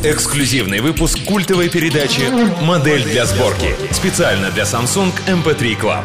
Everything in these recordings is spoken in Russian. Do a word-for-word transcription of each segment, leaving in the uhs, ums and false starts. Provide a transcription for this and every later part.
Эксклюзивный выпуск культовой передачи «Модель для сборки». Специально для Samsung эм пэ три Club.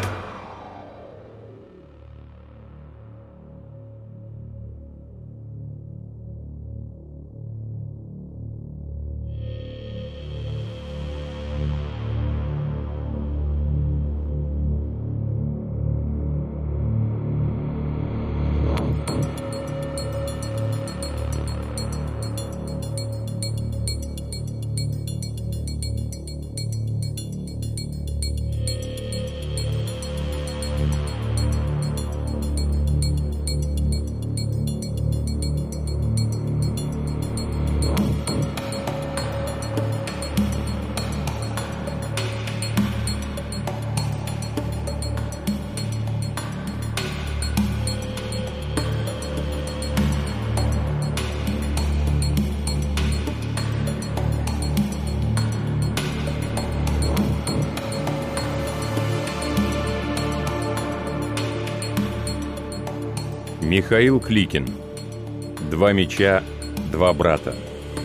Михаил Кликин. Два меча, два брата.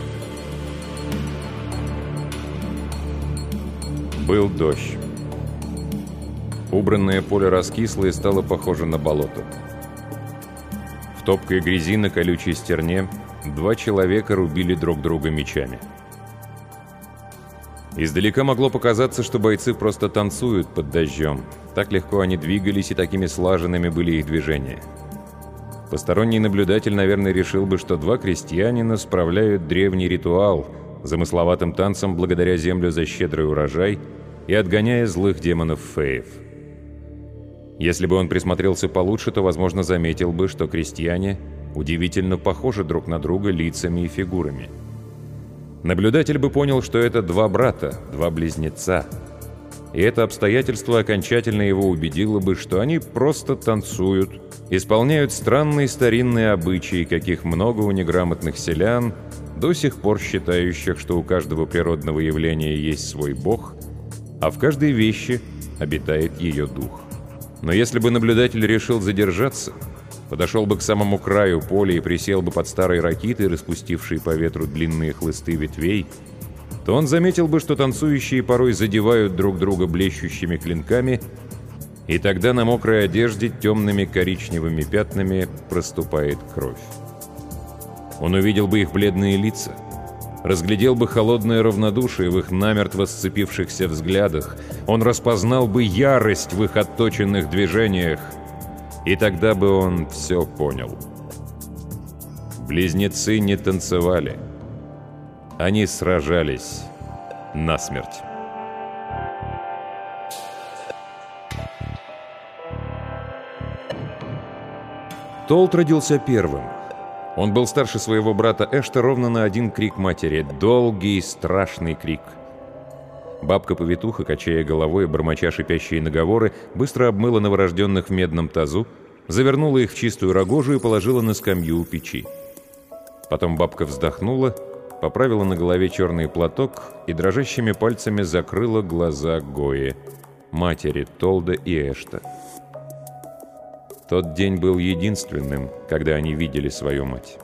Был дождь. Убранное поле раскисло и стало похоже на болото. В топкой грязи на колючей стерне два человека рубили друг друга мечами. Издалека могло показаться, что бойцы просто танцуют под дождем. Так легко они двигались, и такими слаженными были их движения. Посторонний наблюдатель, наверное, решил бы, что два крестьянина справляют древний ритуал, замысловатым танцем благодаря землю за щедрый урожай и отгоняя злых демонов-феев. Если бы он присмотрелся получше, то, возможно, заметил бы, что крестьяне удивительно похожи друг на друга лицами и фигурами. Наблюдатель бы понял, что это два брата, два близнеца. И это обстоятельство окончательно его убедило бы, что они просто танцуют, исполняют странные старинные обычаи, каких много у неграмотных селян, до сих пор считающих, что у каждого природного явления есть свой бог, а в каждой вещи обитает ее дух. Но если бы наблюдатель решил задержаться, подошел бы к самому краю поля и присел бы под старой ракитой, распустившей по ветру длинные хлысты ветвей, то он заметил бы, что танцующие порой задевают друг друга блещущими клинками, и тогда на мокрой одежде темными коричневыми пятнами проступает кровь. Он увидел бы их бледные лица, разглядел бы холодное равнодушие в их намертво сцепившихся взглядах, он распознал бы ярость в их отточенных движениях, и тогда бы он все понял. Близнецы не танцевали. Они сражались насмерть. Толт родился первым. Он был старше своего брата Эшта ровно на один крик матери. Долгий, страшный крик. Бабка-повитуха, качая головой и бормоча шипящие наговоры, быстро обмыла новорожденных в медном тазу, завернула их в чистую рогожу и положила на скамью у печи. Потом бабка вздохнула, поправила на голове черный платок и дрожащими пальцами закрыла глаза Гои, матери Толда и Эшта. Тот день был единственным, когда они видели свою мать.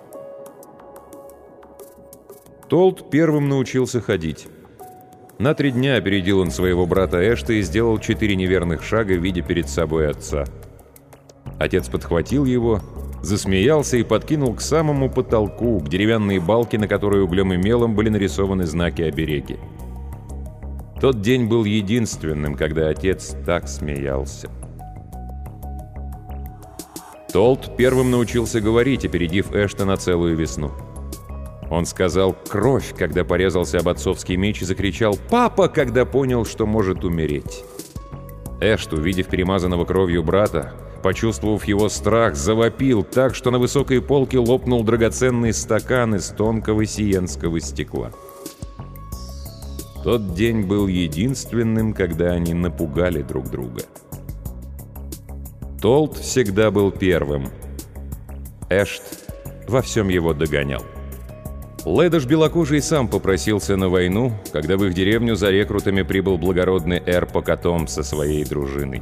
Толд первым научился ходить. На три дня опередил он своего брата Эшта и сделал четыре неверных шага, видя перед собой отца. Отец подхватил его, засмеялся и подкинул к самому потолку, к деревянной балке, на которой углем и мелом были нарисованы знаки-обереги. Тот день был единственным, когда отец так смеялся. Толд первым научился говорить, опередив Эшта на целую весну. Он сказал «кровь», когда порезался об отцовский меч, и закричал «папа», когда понял, что может умереть. Эшт, увидев перемазанного кровью брата, почувствовав его страх, завопил так, что на высокой полке лопнул драгоценный стакан из тонкого сиенского стекла. Тот день был единственным, когда они напугали друг друга. Толд всегда был первым. Эшт во всем его догонял. Ледош Белокожий сам попросился на войну, когда в их деревню за рекрутами прибыл благородный Эр Покатом со своей дружиной.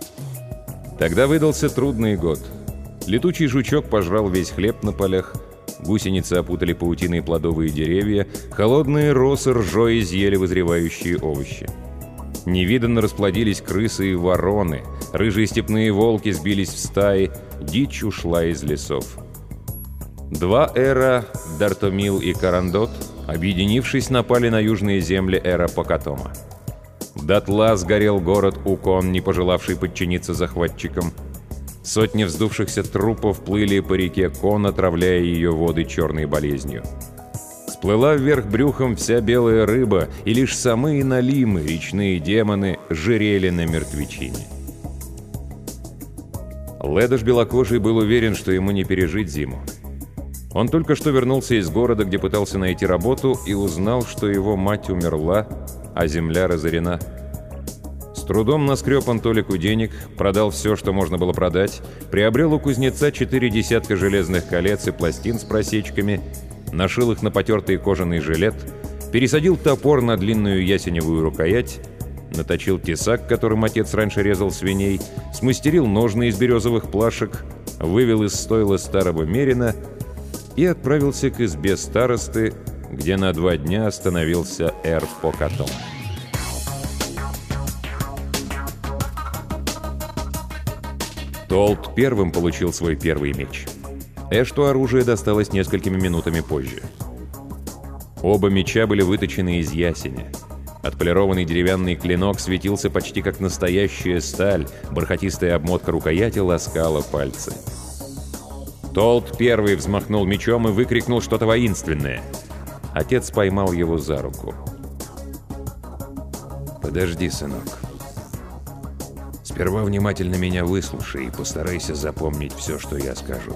Тогда выдался трудный год. Летучий жучок пожрал весь хлеб на полях, Гусеницы опутали паутиной плодовые деревья, холодные росы ржой изъели вызревающие овощи. Невиданно расплодились крысы и вороны, рыжие степные волки сбились в стаи, дичь ушла из лесов. Два эра, Дартомил и Карандот, объединившись, напали на южные земли эра Покатома. Дотла сгорел город Укон, не пожелавший подчиниться захватчикам. Сотни вздувшихся трупов плыли по реке Кон, отравляя ее воды черной болезнью. Сплыла вверх брюхом вся белая рыба, и лишь самые налимы, речные демоны, жирели на мертвечине. Ледош белокожий был уверен, что ему не пережить зиму. Он только что вернулся из города, где пытался найти работу, и узнал, что его мать умерла, а земля разорена. С трудом наскреб он толику денег, продал все, что можно было продать, приобрел у кузнеца четыре десятка железных колец и пластин с просечками, нашил их на потертый кожаный жилет, пересадил топор на длинную ясеневую рукоять, наточил тесак, которым отец раньше резал свиней, смастерил ножны из березовых плашек, вывел из стойла старого мерина и отправился к избе старосты, где на два дня остановился эр Покатом. Толт первым получил свой первый меч. Эшту оружие досталось несколькими минутами позже. Оба меча были выточены из ясеня. Отполированный деревянный клинок светился почти как настоящая сталь, бархатистая обмотка рукояти ласкала пальцы. Толт первый взмахнул мечом и выкрикнул что-то воинственное. Отец поймал его за руку. «Подожди, сынок. Сперва внимательно меня выслушай и постарайся запомнить все, что я скажу».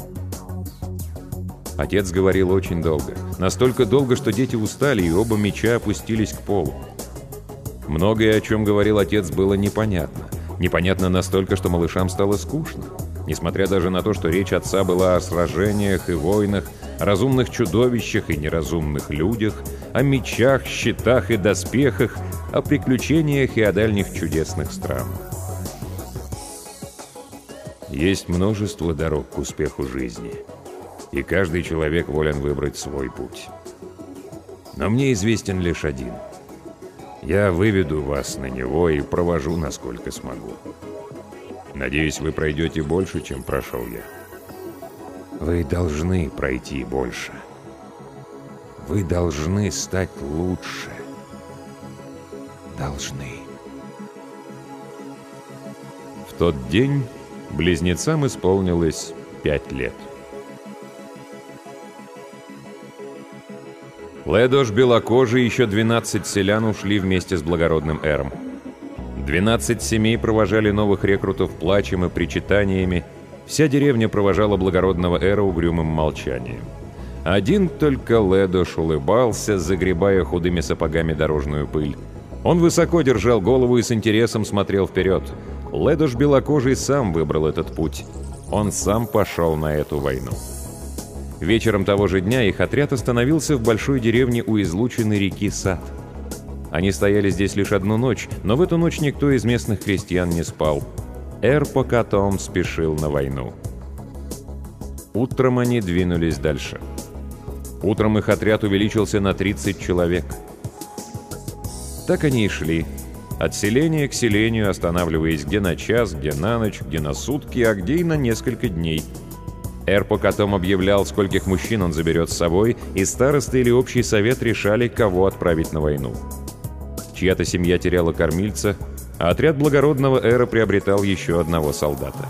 Отец говорил очень долго. Настолько долго, что дети устали, и оба меча опустились к полу. Многое, о чем говорил отец, было непонятно. Непонятно настолько, что малышам стало скучно. Несмотря даже на то, что речь отца была о сражениях и войнах, о разумных чудовищах и неразумных людях, о мечах, щитах и доспехах, о приключениях и о дальних чудесных странах. Есть множество дорог к успеху жизни, и каждый человек волен выбрать свой путь. Но мне известен лишь один. Я выведу вас на него и провожу, насколько смогу. Надеюсь, вы пройдете больше, чем прошел я. Вы должны пройти больше. Вы должны стать лучше. Должны. В тот день близнецам исполнилось пять лет. Ледош белокожий и еще двенадцать селян ушли вместе с благородным эром. двенадцать семей провожали новых рекрутов плачем и причитаниями. Вся деревня провожала благородного эра угрюмым молчанием. Один только Ледош улыбался, загребая худыми сапогами дорожную пыль. Он высоко держал голову и с интересом смотрел вперед. Ледош белокожий сам выбрал этот путь. Он сам пошел на эту войну. Вечером того же дня их отряд остановился в большой деревне у излученной реки Сад. Они стояли здесь лишь одну ночь, но в эту ночь никто из местных крестьян не спал. Эр Покатом спешил на войну. Утром они двинулись дальше. Утром их отряд увеличился на тридцать человек. Так они и шли. От селения к селению, останавливаясь где на час, где на ночь, где на сутки, а где и на несколько дней. Эр Покатом объявлял, скольких мужчин он заберет с собой, и старосты или общий совет решали, кого отправить на войну. Чья-то семья теряла кормильца, а отряд благородного эра приобретал еще одного солдата.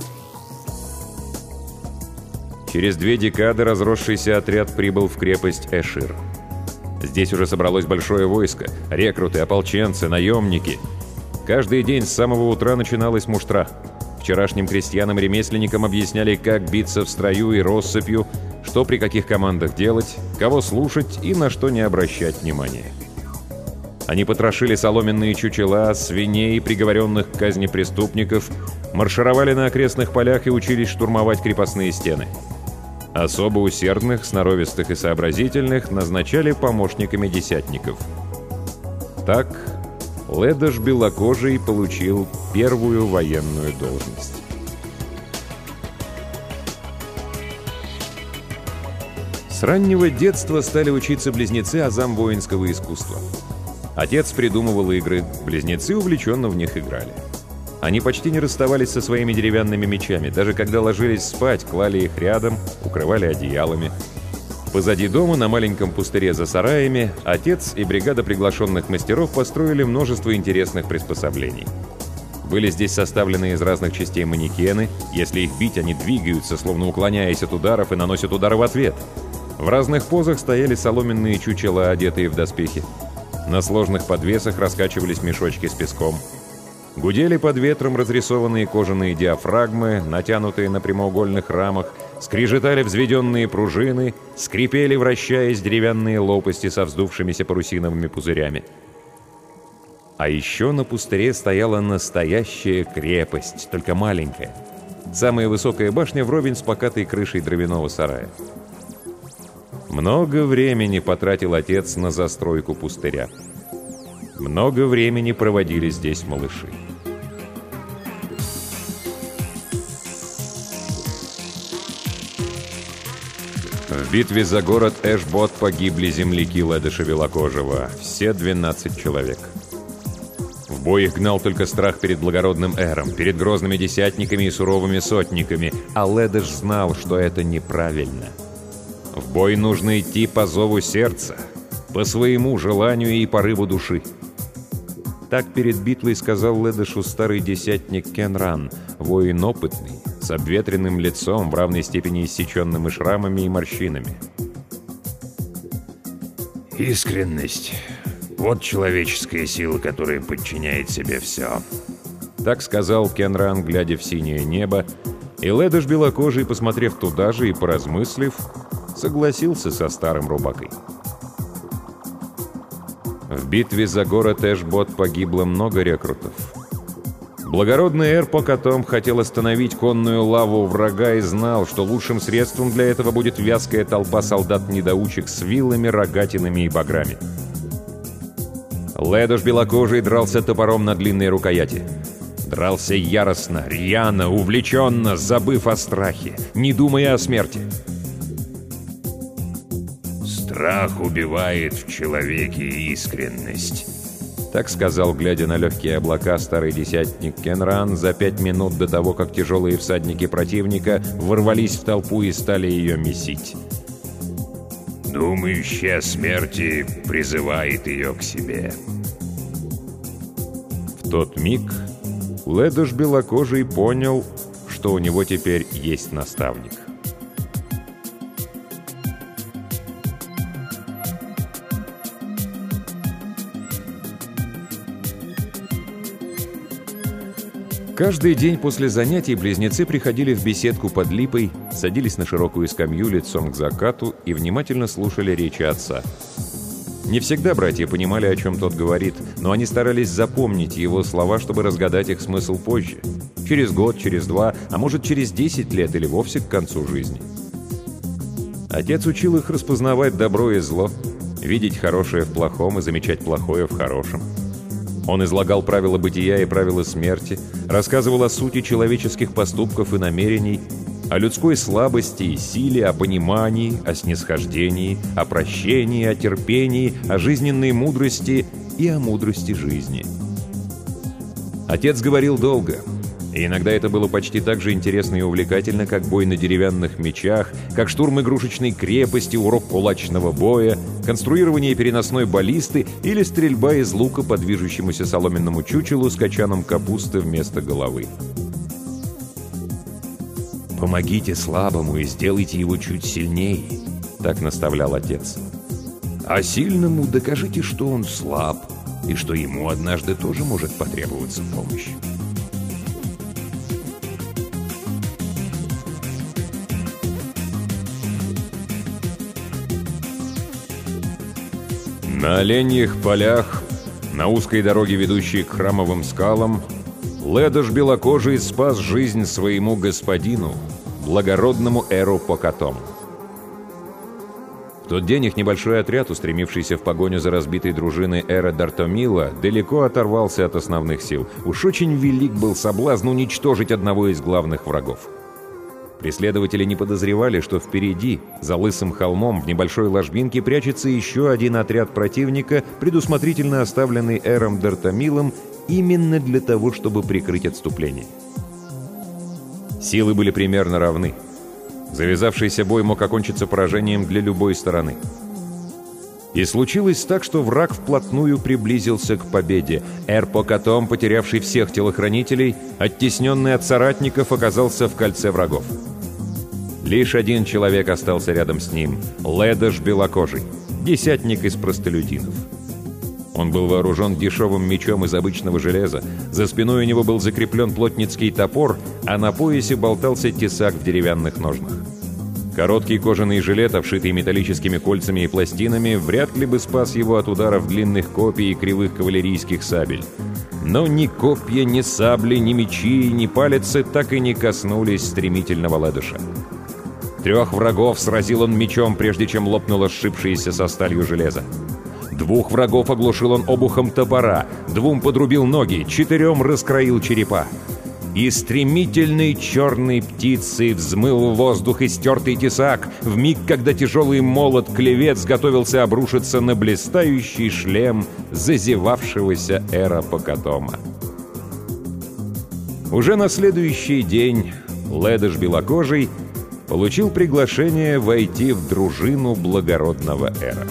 Через две декады разросшийся отряд прибыл в крепость Эшир. Здесь уже собралось большое войско — рекруты, ополченцы, наемники. Каждый день с самого утра начиналась муштра. Вчерашним крестьянам-ремесленникам объясняли, как биться в строю и россыпью, что при каких командах делать, кого слушать и на что не обращать внимания. Они потрошили соломенные чучела, свиней, приговоренных к казни преступников, маршировали на окрестных полях и учились штурмовать крепостные стены. Особо усердных, сноровистых и сообразительных назначали помощниками десятников. Так Ледош белокожий получил первую военную должность. С раннего детства стали учиться близнецы азам воинского искусства. Отец придумывал игры, близнецы увлеченно в них играли. Они почти не расставались со своими деревянными мечами, даже когда ложились спать, клали их рядом, укрывали одеялами. Позади дома, на маленьком пустыре за сараями, отец и бригада приглашенных мастеров построили множество интересных приспособлений. Были здесь составлены из разных частей манекены. Если их бить, они двигаются, словно уклоняясь от ударов, и наносят удары в ответ. В разных позах стояли соломенные чучела, одетые в доспехи. На сложных подвесах раскачивались мешочки с песком. Гудели под ветром разрисованные кожаные диафрагмы, натянутые на прямоугольных рамах, скрежетали взведенные пружины, скрипели, вращаясь, деревянные лопасти со вздувшимися парусиновыми пузырями. А еще на пустыре стояла настоящая крепость, только маленькая. Самая высокая башня вровень с покатой крышей дровяного сарая. Много времени потратил отец на застройку пустыря. Много времени проводили здесь малыши. В битве за город Эшбот погибли земляки Ледыша Белокожего, все двенадцать человек. В бой их гнал только страх перед благородным Эром, перед грозными десятниками и суровыми сотниками, а Ледыш знал, что это неправильно. В бой нужно идти по зову сердца, по своему желанию и порыву души. Так перед битвой сказал Ледышу старый десятник Кенран, воин опытный, с обветренным лицом, в равной степени иссеченным и шрамами, и морщинами. «Искренность — вот человеческая сила, которая подчиняет себе все». Так сказал Кенран, глядя в синее небо, и Ледыш Белокожий, посмотрев туда же и поразмыслив, согласился со старым рубакой. В битве за город Эшбот погибло много рекрутов. Благородный Эр Покатом хотел остановить конную лаву врага и знал, что лучшим средством для этого будет вязкая толпа солдат-недоучек с вилами, рогатинами и баграми. Ледыш Белокожий дрался топором на длинной рукояти. Дрался яростно, рьяно, увлеченно, забыв о страхе, не думая о смерти. «Страх убивает в человеке искренность», — так сказал, глядя на легкие облака, старый десятник Кенран за пять минут до того, как тяжелые всадники противника ворвались в толпу и стали ее месить. «Думающий о смерти призывает ее к себе». В тот миг Ледыш Белокожий понял, что у него теперь есть наставник. Каждый день после занятий близнецы приходили в беседку под липой, садились на широкую скамью лицом к закату и внимательно слушали речи отца. Не всегда братья понимали, о чем тот говорит, но они старались запомнить его слова, чтобы разгадать их смысл позже. Через год, через два, а может через десять лет или вовсе к концу жизни. Отец учил их распознавать добро и зло, видеть хорошее в плохом и замечать плохое в хорошем. Он излагал правила бытия и правила смерти, рассказывал о сути человеческих поступков и намерений, о людской слабости и силе, о понимании, о снисхождении, о прощении, о терпении, о жизненной мудрости и о мудрости жизни. Отец говорил долго, и иногда это было почти так же интересно и увлекательно, как бой на деревянных мечах, как штурм игрушечной крепости, урок кулачного боя, конструирование переносной баллисты или стрельба из лука по движущемуся соломенному чучелу с качаном капусты вместо головы. «Помогите слабому и сделайте его чуть сильнее», — так наставлял отец. «А сильному докажите, что он слаб, и что ему однажды тоже может потребоваться помощь». На оленьих полях, на узкой дороге, ведущей к храмовым скалам, Ледыш Белокожий спас жизнь своему господину, благородному Эру Покатому. В тот день их небольшой отряд, устремившийся в погоню за разбитой дружиной Эра Дартомила, далеко оторвался от основных сил. Уж очень велик был соблазн уничтожить одного из главных врагов. Преследователи не подозревали, что впереди, за лысым холмом, в небольшой ложбинке прячется еще один отряд противника, предусмотрительно оставленный Эром Дартамилом именно для того, чтобы прикрыть отступление. Силы были примерно равны. Завязавшийся бой мог окончиться поражением для любой стороны. И случилось так, что враг вплотную приблизился к победе. Эр-Покатом, потерявший всех телохранителей, оттесненный от соратников, оказался в кольце врагов. Лишь один человек остался рядом с ним — Ледаш Белокожий, десятник из простолюдинов. Он был вооружен дешевым мечом из обычного железа, за спиной у него был закреплен плотницкий топор, а на поясе болтался тесак в деревянных ножнах. Короткий кожаный жилет, обшитый металлическими кольцами и пластинами, вряд ли бы спас его от ударов длинных копий и кривых кавалерийских сабель. Но ни копья, ни сабли, ни мечи, ни палицы так и не коснулись стремительного Ледаша. Трех врагов сразил он мечом, прежде чем лопнуло сшибшееся со сталью железо. Двух врагов оглушил он обухом топора, двум подрубил ноги, четырем раскроил черепа. И стремительной черной птицей взмыл в воздух истертый тесак, в миг, когда тяжелый молот-клевец готовился обрушиться на блистающий шлем зазевавшегося Эра-Покатома. Уже на следующий день Ледаш Белокожий получил приглашение войти в дружину благородного Эра.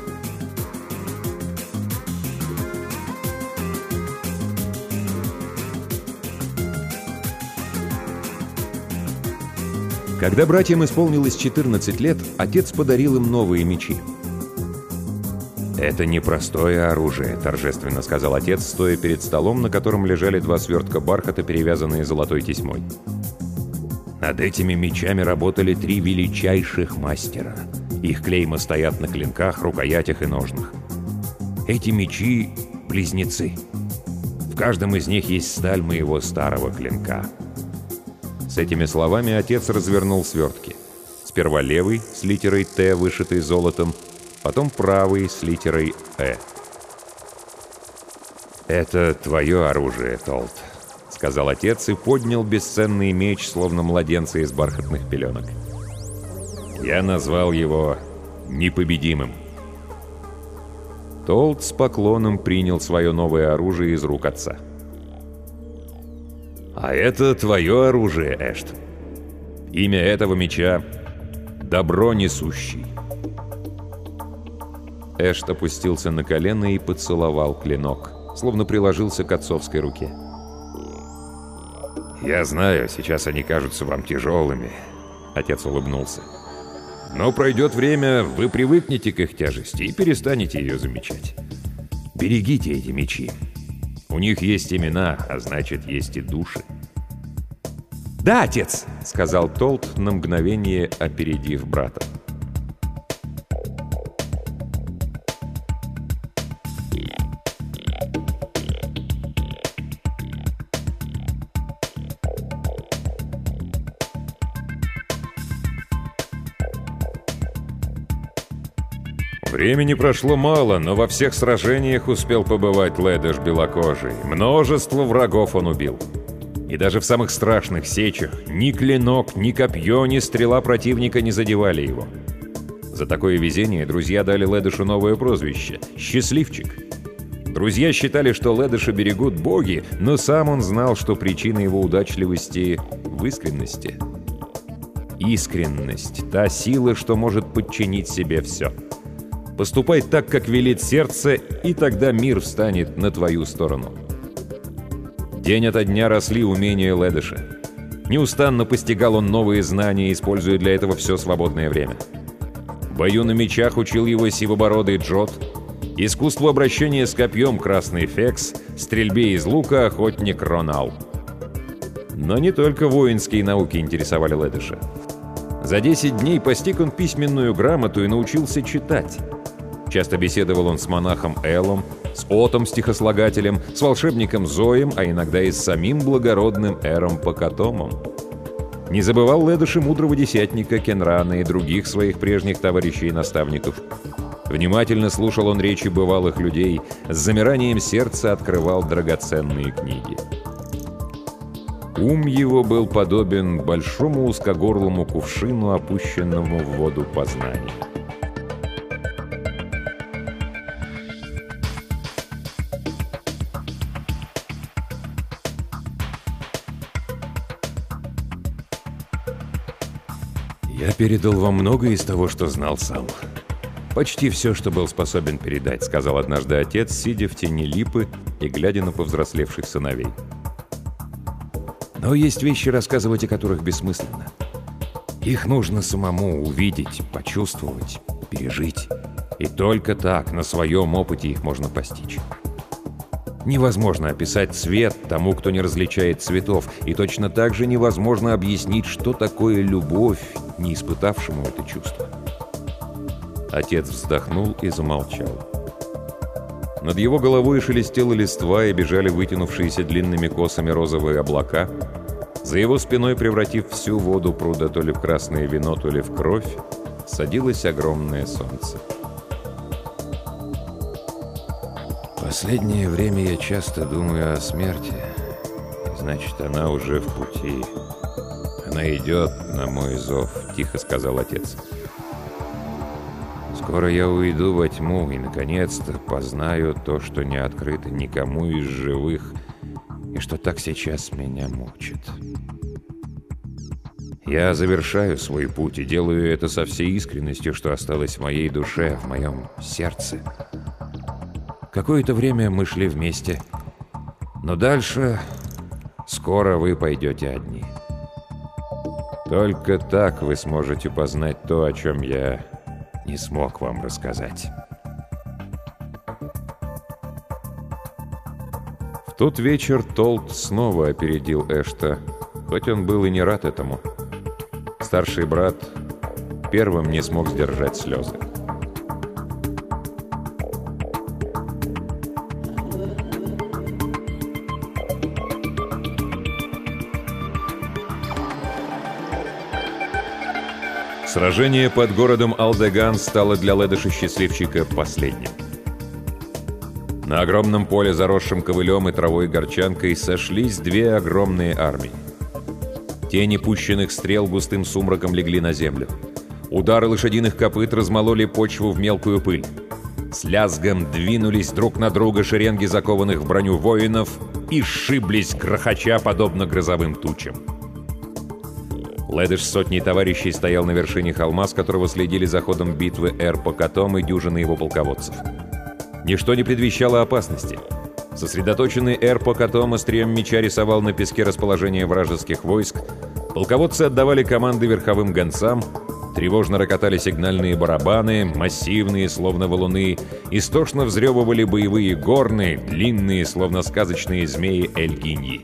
Когда братьям исполнилось четырнадцать лет, отец подарил им новые мечи. «Это непростое оружие», — торжественно сказал отец, стоя перед столом, на котором лежали два свертка бархата, перевязанные золотой тесьмой. «Над этими мечами работали три величайших мастера. Их клейма стоят на клинках, рукоятях и ножнах. Эти мечи — близнецы. В каждом из них есть сталь моего старого клинка». С этими словами отец развернул свертки. Сперва левый с литерой «Т», вышитой золотом, потом правый с литерой «Э». «Это твое оружие, Толт», — сказал отец и поднял бесценный меч, словно младенца из бархатных пеленок. «Я назвал его непобедимым». Толт с поклоном принял свое новое оружие из рук отца. «А это твое оружие, Эшт. Имя этого меча — Добро Несущий». Эшт опустился на колено и поцеловал клинок, словно приложился к отцовской руке. «Я знаю, сейчас они кажутся вам тяжелыми», — отец улыбнулся. «Но пройдет время, вы привыкнете к их тяжести и перестанете ее замечать. Берегите эти мечи. У них есть имена, а значит, есть и души». «Да, отец!» — сказал Толт, на мгновение опередив брата. Времени прошло мало, но во всех сражениях успел побывать Ледаш Белокожий. Множество врагов он убил. И даже в самых страшных сечах ни клинок, ни копье, ни стрела противника не задевали его. За такое везение друзья дали Ледашу новое прозвище — «Счастливчик». Друзья считали, что Ледаша берегут боги, но сам он знал, что причина его удачливости в искренности. Искренность — та сила, что может подчинить себе все. Поступай так, как велит сердце, и тогда мир встанет на твою сторону. День ото дня росли умения Ледаша. Неустанно постигал он новые знания, используя для этого все свободное время. В бою на мечах учил его сивобородый Джот, искусству обращения с копьем красный Фекс, стрельбе из лука охотник Ронал. Но не только воинские науки интересовали Ледаша. За десять дней постиг он письменную грамоту и научился читать. Часто беседовал он с монахом Элом, с Отом, стихослагателем, с волшебником Зоем, а иногда и с самим благородным Эром Покатомом. Не забывал Ледаш и мудрого десятника Кенрана и других своих прежних товарищей и наставников. Внимательно слушал он речи бывалых людей, с замиранием сердца открывал драгоценные книги. Ум его был подобен большому узкогорлому кувшину, опущенному в воду познания. «Я передал вам многое из того, что знал сам. Почти все, что был способен передать», — сказал однажды отец, сидя в тени липы и глядя на повзрослевших сыновей. «Но есть вещи, рассказывать о которых бессмысленно. Их нужно самому увидеть, почувствовать, пережить. И только так, на своем опыте их можно постичь. Невозможно описать цвет тому, кто не различает цветов, и точно так же невозможно объяснить, что такое любовь, не испытавшему это чувство». Отец вздохнул и замолчал. Над его головой шелестела листва и бежали вытянувшиеся длинными косами розовые облака. За его спиной, превратив всю воду пруда то ли в красное вино, то ли в кровь, садилось огромное солнце. «Последнее время я часто думаю о смерти. Значит, она уже в пути. Она идет на мой зов», — тихо сказал отец. «Скоро я уйду во тьму и, наконец-то, познаю то, что не открыто никому из живых, и что так сейчас меня мучит. Я завершаю свой путь и делаю это со всей искренностью, что осталось в моей душе, в моем сердце. Какое-то время мы шли вместе, но дальше скоро вы пойдете одни. Только так вы сможете познать то, о чем я не смог вам рассказать». В тот вечер Толт снова опередил Эшта, хоть он был и не рад этому. Старший брат первым не смог сдержать слезы. Сражение под городом Алдеган стало для Ледыша-счастливчика последним. На огромном поле, заросшем ковылем и травой горчанкой, сошлись две огромные армии. Тени пущенных стрел густым сумраком легли на землю. Удары лошадиных копыт размололи почву в мелкую пыль. С лязгом двинулись друг на друга шеренги закованных в броню воинов и сшиблись, грохоча, подобно грозовым тучам. Ледыш с сотней товарищей стоял на вершине холма, с которого следили за ходом битвы Эр-Покатом и дюжины его полководцев. Ничто не предвещало опасности. Сосредоточенный Эр-Покатом острием меча рисовал на песке расположение вражеских войск, полководцы отдавали команды верховым гонцам, тревожно рокотали сигнальные барабаны, массивные, словно валуны, истошно взрёвывали боевые горны, длинные, словно сказочные змеи Эльгиньи.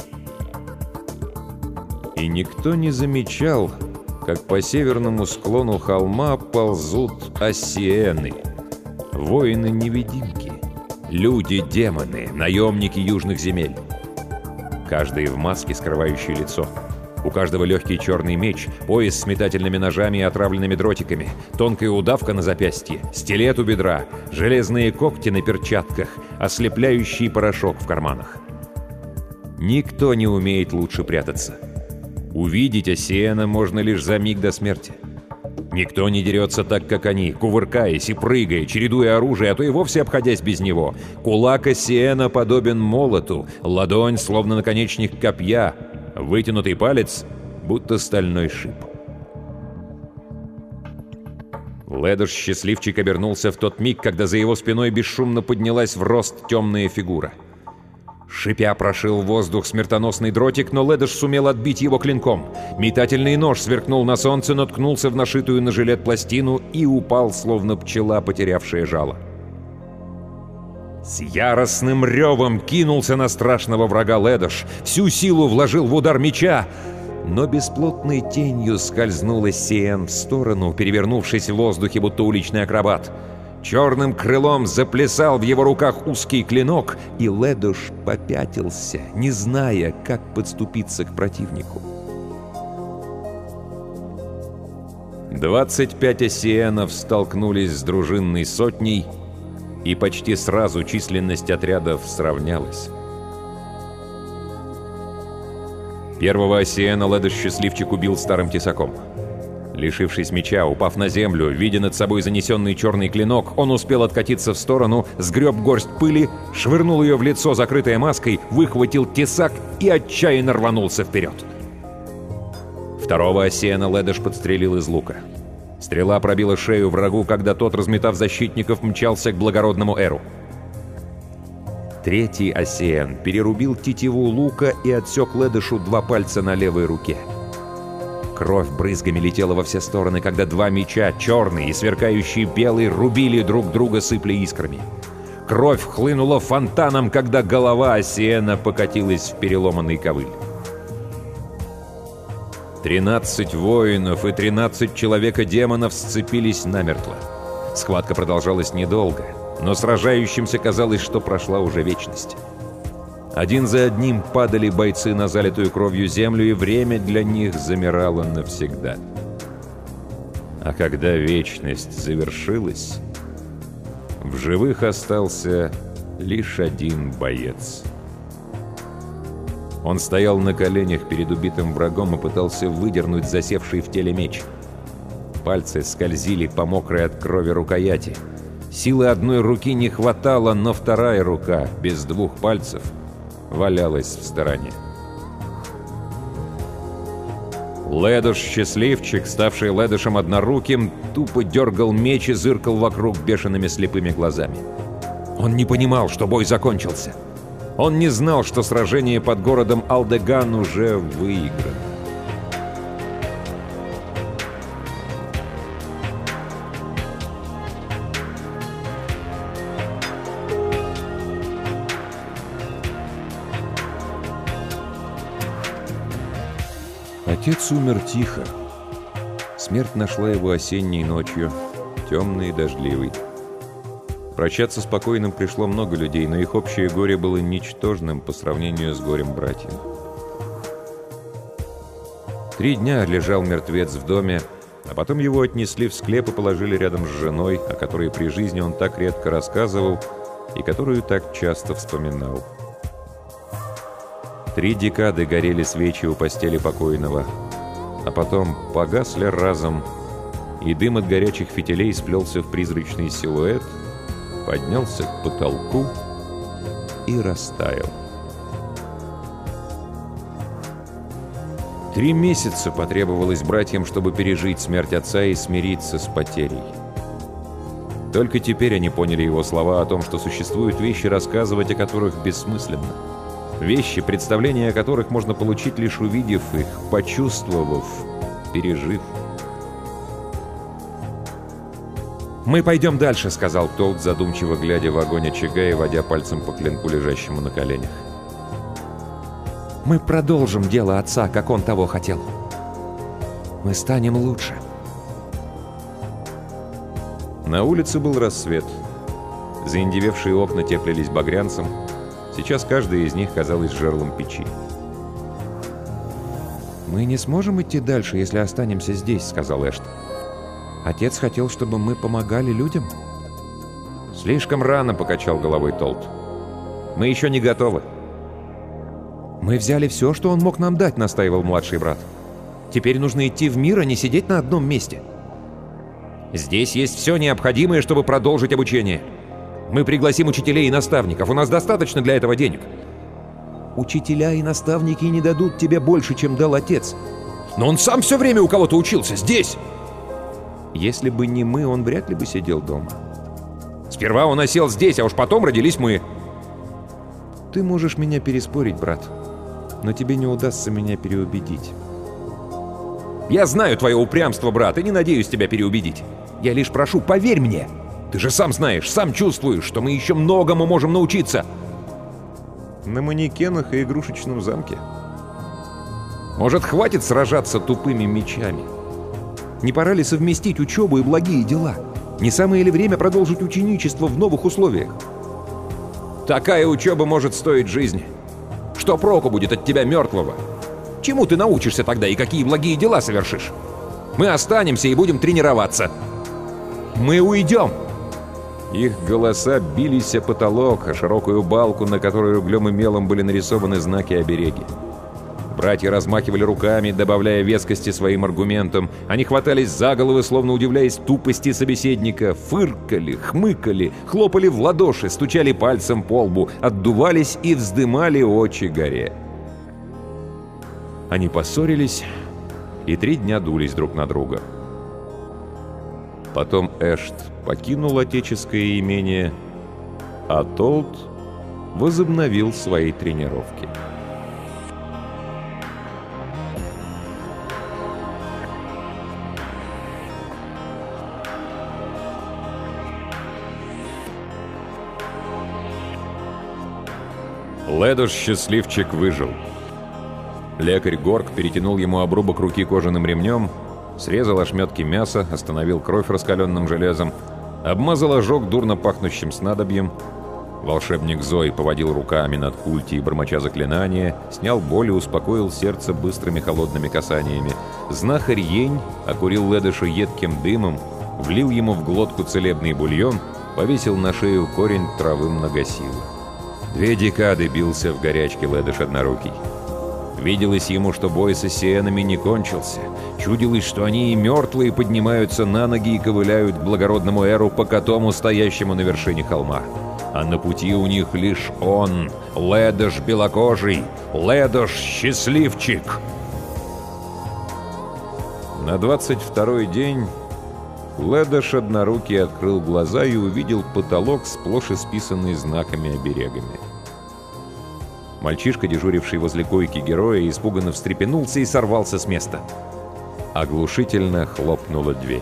И никто не замечал, как по северному склону холма ползут осиены, воины-невидимки, люди-демоны, наемники южных земель. Каждый в маске, скрывающей лицо. У каждого легкий черный меч, пояс с метательными ножами и отравленными дротиками, тонкая удавка на запястье, стилет у бедра, железные когти на перчатках, ослепляющий порошок в карманах. Никто не умеет лучше прятаться. Увидеть осиена можно лишь за миг до смерти. Никто не дерется так, как они, кувыркаясь и прыгая, чередуя оружие, а то и вовсе обходясь без него. Кулак осиена подобен молоту, ладонь, словно наконечник копья, вытянутый палец, будто стальной шип. Ледыш-счастливчик обернулся в тот миг, когда за его спиной бесшумно поднялась в рост темная фигура. Шипя прошил воздух смертоносный дротик, но Ледыш сумел отбить его клинком. Метательный нож сверкнул на солнце, наткнулся в нашитую на жилет пластину и упал, словно пчела, потерявшая жало. С яростным ревом кинулся на страшного врага Ледыш, всю силу вложил в удар меча, но бесплотной тенью скользнул осиен в сторону, перевернувшись в воздухе, будто уличный акробат. Черным крылом заплясал в его руках узкий клинок, и Ледыш попятился, не зная, как подступиться к противнику. Двадцать пять осиенов столкнулись с дружинной сотней, и почти сразу численность отрядов сравнялась. Первого Осиена Ледош-счастливчик убил старым тесаком. Лишившись меча, упав на землю, видя над собой занесенный черный клинок, он успел откатиться в сторону, сгреб горсть пыли, швырнул ее в лицо, закрытое маской, выхватил тесак и отчаянно рванулся вперед. Второго Осиена Ледош подстрелил из лука. Стрела пробила шею врагу, когда тот, разметав защитников, мчался к благородному Эру. Третий Осиен перерубил тетиву лука и отсек Ледошу два пальца на левой руке. Кровь брызгами летела во все стороны, когда два меча, черный и сверкающий белый, рубили друг друга, сыпля искрами. Кровь хлынула фонтаном, когда голова Осиена покатилась в переломанный ковыль. Тринадцать воинов и тринадцать человека-демонов сцепились намертво. Схватка продолжалась недолго, но сражающимся казалось, что прошла уже вечность. Один за одним падали бойцы на залитую кровью землю, и время для них замирало навсегда. А когда вечность завершилась, в живых остался лишь один боец. Он стоял на коленях перед убитым врагом и пытался выдернуть засевший в теле меч. Пальцы скользили по мокрой от крови рукояти. Силы одной руки не хватало, но вторая рука, без двух пальцев, валялась в стороне. Ледош-счастливчик, ставший Ледошем одноруким, тупо дергал меч и зыркал вокруг бешеными слепыми глазами. Он не понимал, что бой закончился. Он не знал, что сражение под городом Алдеган уже выиграно. Отец умер тихо. Смерть нашла его осенней ночью, темной и дождливой. Прощаться с покойным пришло много людей, но их общее горе было ничтожным по сравнению с горем братьев. Три дня лежал мертвец в доме, а потом его отнесли в склеп и положили рядом с женой, о которой при жизни он так редко рассказывал и которую так часто вспоминал. Три декады горели свечи у постели покойного, а потом погасли разом, и дым от горячих фитилей сплелся в призрачный силуэт, поднялся к потолку и растаял. Три месяца потребовалось братьям, чтобы пережить смерть отца и смириться с потерей. Только теперь они поняли его слова о том, что существуют вещи, рассказывать о которых бессмысленно. Вещи, представления о которых можно получить, лишь увидев их, почувствовав, пережив. «Мы пойдем дальше», — сказал Толт, задумчиво глядя в огонь очага и водя пальцем по клинку, лежащему на коленях. «Мы продолжим дело отца, как он того хотел. Мы станем лучше». На улице был рассвет. Заиндевевшие окна теплились багрянцем. Сейчас каждая из них казалась жерлом печи. «Мы не сможем идти дальше, если останемся здесь», — сказал Эштон. «Отец хотел, чтобы мы помогали людям». «Слишком рано», — покачал головой Толт. «Мы еще не готовы». «Мы взяли все, что он мог нам дать», — настаивал младший брат. «Теперь нужно идти в мир, а не сидеть на одном месте». «Здесь есть все необходимое, чтобы продолжить обучение. Мы пригласим учителей и наставников. У нас достаточно для этого денег». «Учителя и наставники не дадут тебе больше, чем дал отец». «Но он сам все время у кого-то учился. Здесь!» «Если бы не мы, он вряд ли бы сидел дома». «Сперва он осел здесь, а уж потом родились мы». «Ты можешь меня переспорить, брат, но тебе не удастся меня переубедить». «Я знаю твое упрямство, брат, и не надеюсь тебя переубедить. Я лишь прошу, поверь мне. Ты же сам знаешь, сам чувствуешь, что мы еще многому можем научиться». «На манекенах и игрушечном замке». «Может, хватит сражаться тупыми мечами? Не пора ли совместить учебу и благие дела? Не самое ли время продолжить ученичество в новых условиях?» «Такая учеба может стоить жизни. Что проку будет от тебя мертвого? Чему ты научишься тогда и какие благие дела совершишь? Мы останемся и будем тренироваться. Мы уйдем!» Их голоса бились о потолок, о широкую балку, на которой углем и мелом были нарисованы знаки-обереги. Братья размахивали руками, добавляя вескости своим аргументам. Они хватались за головы, словно удивляясь тупости собеседника, фыркали, хмыкали, хлопали в ладоши, стучали пальцем по лбу, отдувались и вздымали очи горе. Они поссорились и три дня дулись друг на друга. Потом Эшт покинул отеческое имение, а Толд возобновил свои тренировки. Лэдош счастливчик выжил. Лекарь Горк перетянул ему обрубок руки кожаным ремнем, срезал ошметки мяса, остановил кровь раскаленным железом, обмазал ожог дурно пахнущим снадобьем. Волшебник Зой поводил руками над культи и, бормоча заклинания, снял боль и успокоил сердце быстрыми холодными касаниями. Знахарь Йень окурил Лэдоша едким дымом, влил ему в глотку целебный бульон, повесил на шею корень травы многосилы. Две декады бился в горячке Лэдош Однорукий. Виделось ему, что бой с эссиенами не кончился. Чудилось, что они и мертвые поднимаются на ноги и ковыляют к благородному Эру Покатому, стоящему на вершине холма. А на пути у них лишь он, Лэдош Белокожий, Лэдош Счастливчик. На двадцать второй день Лэдош Однорукий открыл глаза и увидел потолок, сплошь исписанный знаками-оберегами. Мальчишка, дежуривший возле койки героя, испуганно встрепенулся и сорвался с места. Оглушительно хлопнула дверь.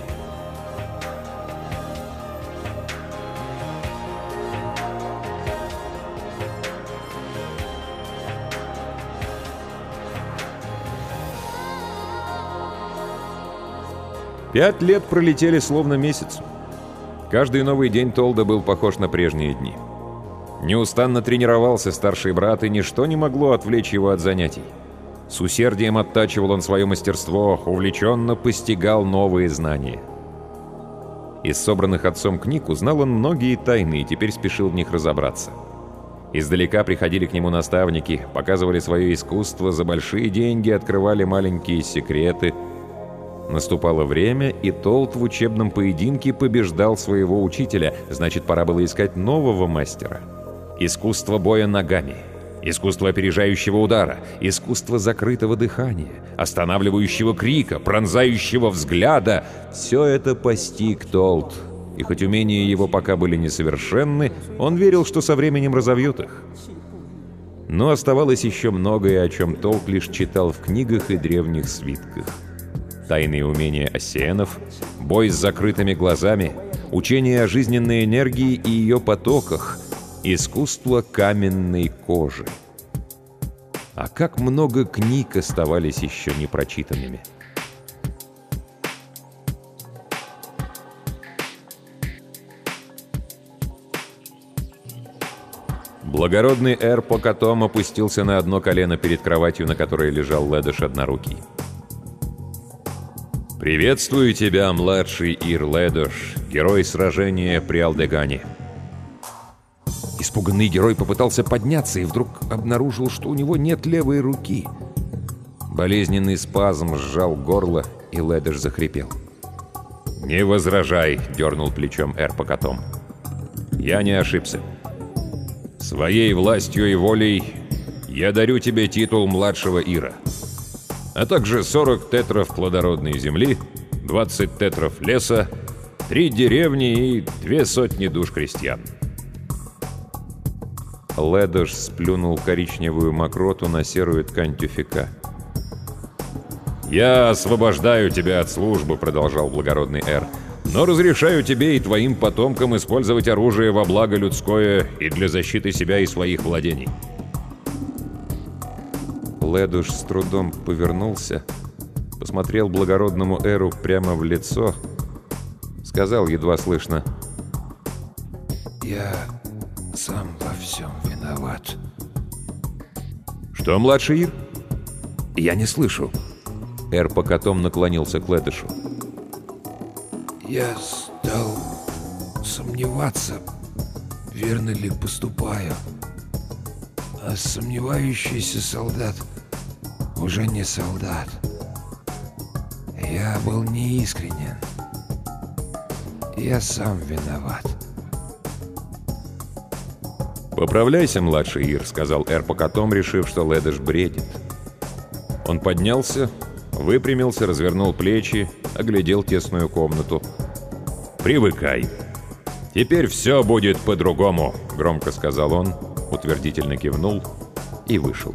Пять лет пролетели словно месяц. Каждый новый день Толда был похож на прежние дни. Неустанно тренировался старший брат, и ничто не могло отвлечь его от занятий. С усердием оттачивал он свое мастерство, увлеченно постигал новые знания. Из собранных отцом книг узнал он многие тайны и теперь спешил в них разобраться. Издалека приходили к нему наставники, показывали свое искусство, за большие деньги открывали маленькие секреты. Наступало время, и Толд в учебном поединке побеждал своего учителя, значит, пора было искать нового мастера. Искусство боя ногами, искусство опережающего удара, искусство закрытого дыхания, останавливающего крика, пронзающего взгляда — все это постиг Толд. И хоть умения его пока были несовершенны, он верил, что со временем разовьет их. Но оставалось еще многое, о чем Толд лишь читал в книгах и древних свитках. Тайные умения оссиенов, бой с закрытыми глазами, учение о жизненной энергии и ее потоках, искусство каменной кожи. А как много книг оставались еще непрочитанными. Благородный Эр Покатом опустился на одно колено перед кроватью, на которой лежал Лэдош Однорукий. «Приветствую тебя, младший Ир Лэдош, герой сражения при Алдегане». Испуганный герой попытался подняться и вдруг обнаружил, что у него нет левой руки. Болезненный спазм сжал горло, и Лэдош захрипел. «Не возражай», — дернул плечом Эр Покатом. «Я не ошибся. Своей властью и волей я дарю тебе титул младшего Ира, а также сорок тетров плодородной земли, двадцать тетров леса, три деревни и две сотни душ крестьян». Лэдош сплюнул коричневую мокроту на серую ткань тюфяка. «Я освобождаю тебя от службы», — продолжал благородный Эр, «но разрешаю тебе и твоим потомкам использовать оружие во благо людское и для защиты себя и своих владений». Лэдош с трудом повернулся, посмотрел благородному Эру прямо в лицо, сказал едва слышно: «Я сам во всем виноват». «Что, младший Ир?» «Я не слышу». Эр Покатом наклонился к Лэдошу. «Я стал сомневаться, верно ли поступаю. А сомневающийся солдат уже не солдат. Я был неискренен. Я сам виноват. «Поправляйся, младший Ир», — сказал Эр Покатом, решив, что Ледыш бредит. Он поднялся, выпрямился, развернул плечи, оглядел тесную комнату. «Привыкай. Теперь все будет по-другому», — громко сказал он, утвердительно кивнул и вышел.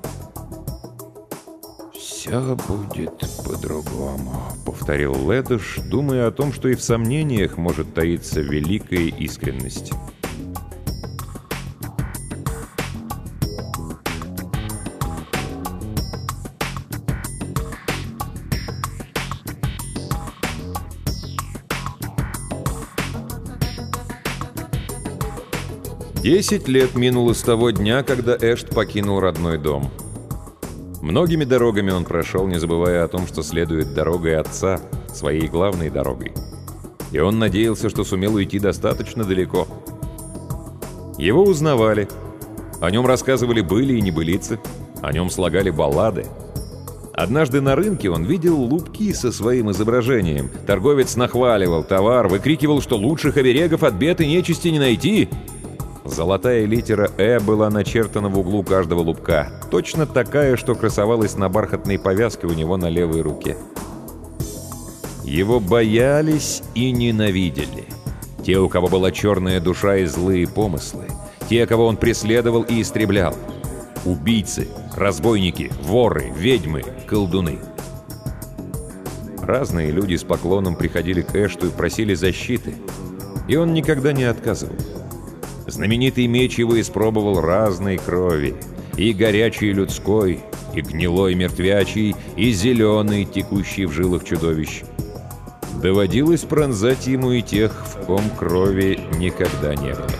«Все будет по-другому», — повторил Ледыш, думая о том, что и в сомнениях может таиться великая искренность. Десять лет минуло с того дня, когда Эшт покинул родной дом. Многими дорогами он прошел, не забывая о том, что следует дорогой отца, своей главной дорогой. И он надеялся, что сумел уйти достаточно далеко. Его узнавали. О нем рассказывали были и небылицы. О нем слагали баллады. Однажды на рынке он видел лупки со своим изображением. Торговец нахваливал товар, выкрикивал, что лучших оберегов от бед и нечисти не найти. Золотая литера «Э» была начертана в углу каждого лупка, точно такая, что красовалась на бархатной повязке у него на левой руке. Его боялись и ненавидели. Те, у кого была черная душа и злые помыслы. Те, кого он преследовал и истреблял. Убийцы, разбойники, воры, ведьмы, колдуны. Разные люди с поклоном приходили к Эшту и просили защиты, и он никогда не отказывал. Знаменитый меч его испробовал разной крови, и горячей людской, и гнилой мертвячий, и зеленый, текущий в жилах чудовищ. Доводилось пронзать ему и тех, в ком крови никогда не было.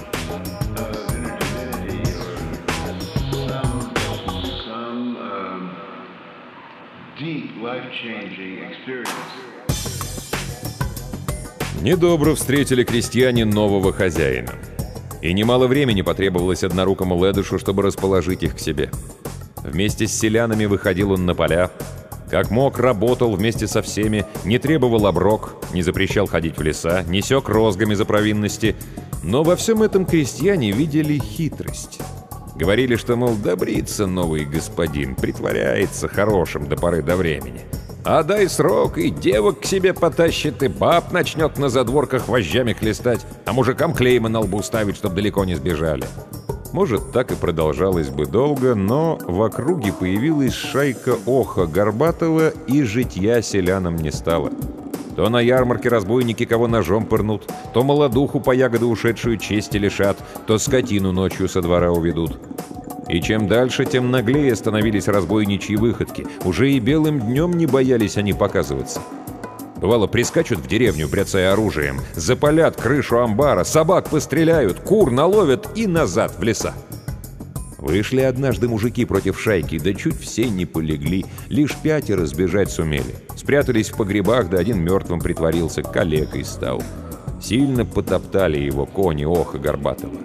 Недобро встретили крестьяне нового хозяина. И немало времени потребовалось однорукому Ледышу, чтобы расположить их к себе. Вместе с селянами выходил он на поля. Как мог, работал вместе со всеми, не требовал оброк, не запрещал ходить в леса, не сёк розгами за провинности. Но во всем этом крестьяне видели хитрость. Говорили, что, мол, добрится новый господин, притворяется хорошим до поры до времени. А дай срок, и девок к себе потащит, и баб начнет на задворках вожжами хлестать, а мужикам клейма на лбу ставить, чтоб далеко не сбежали. Может, так и продолжалось бы долго, но в округе появилась шайка Оха Горбатова, и житья селянам не стало. То на ярмарке разбойники кого ножом пырнут, то молодуху по ягоды ушедшую чести лишат, то скотину ночью со двора уведут. И чем дальше, тем наглее становились разбойничьи выходки. Уже и белым днем не боялись они показываться. Бывало, прискачут в деревню, бряцая оружием, запалят крышу амбара, собак постреляют, кур наловят и назад в леса. Вышли однажды мужики против шайки, да чуть все не полегли, лишь пятеро сбежать сумели. Спрятались в погребах, да один мертвым притворился, калекой стал. Сильно потоптали его кони Оха Горбатова.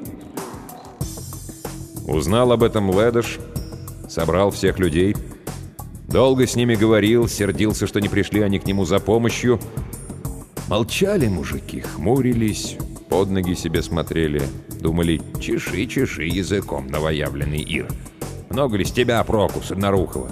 Узнал об этом Ледыш, собрал всех людей, долго с ними говорил, сердился, что не пришли они к нему за помощью. Молчали мужики, хмурились, под ноги себе смотрели, думали: чеши, чеши языком, новоявленный Ир. Много ли с тебя проку, Однорукого?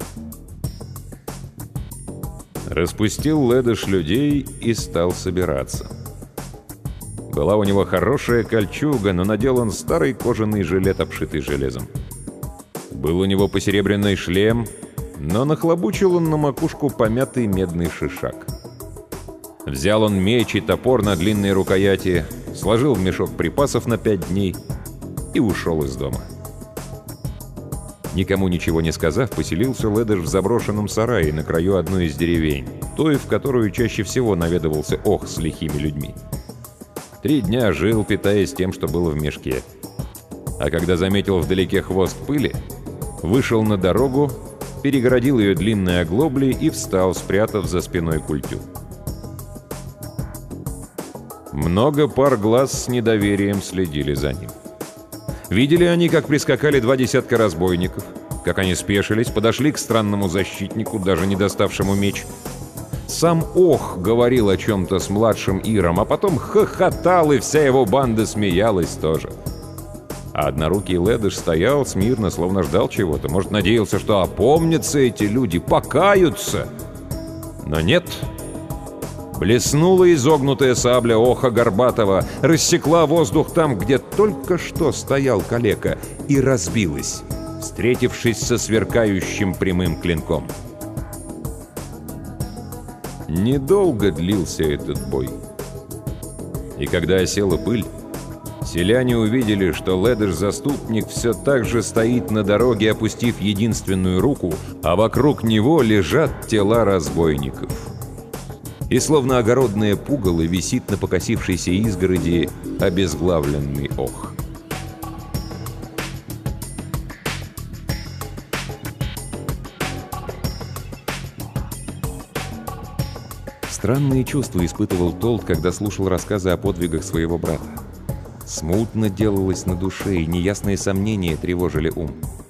Распустил Ледыш людей и стал собираться. Была у него хорошая кольчуга, но надел он старый кожаный жилет, обшитый железом. Был у него посеребряный шлем, но нахлобучил он на макушку помятый медный шишак. Взял он меч и топор на длинной рукояти, сложил в мешок припасов на пять дней и ушел из дома. Никому ничего не сказав, поселился Ледыш в заброшенном сарае на краю одной из деревень, той, в которую чаще всего наведывался Ох с лихими людьми. Три дня жил, питаясь тем, что было в мешке. А когда заметил вдалеке хвост пыли, вышел на дорогу, перегородил ее длинной оглоблей и встал, спрятав за спиной культю. Много пар глаз с недоверием следили за ним. Видели они, как прискакали два десятка разбойников, как они спешились, подошли к странному защитнику, даже не доставшему меч. Сам Ох говорил о чем-то с младшим Иром, а потом хохотал, и вся его банда смеялась тоже. А однорукий Ледыш стоял смирно, словно ждал чего-то. Может, надеялся, что опомнятся эти люди, покаются. Но нет. Блеснула изогнутая сабля Оха Горбатова, рассекла воздух там, где только что стоял калека, и разбилась, встретившись со сверкающим прямым клинком. Недолго длился этот бой. И когда осела пыль, селяне увидели, что Ледыш-заступник все так же стоит на дороге, опустив единственную руку, а вокруг него лежат тела разбойников. И словно огородное пугало висит на покосившейся изгороди обезглавленный Ох. Странные чувства испытывал Толт, когда слушал рассказы о подвигах своего брата. Смутно делалось на душе, и неясные сомнения тревожили ум.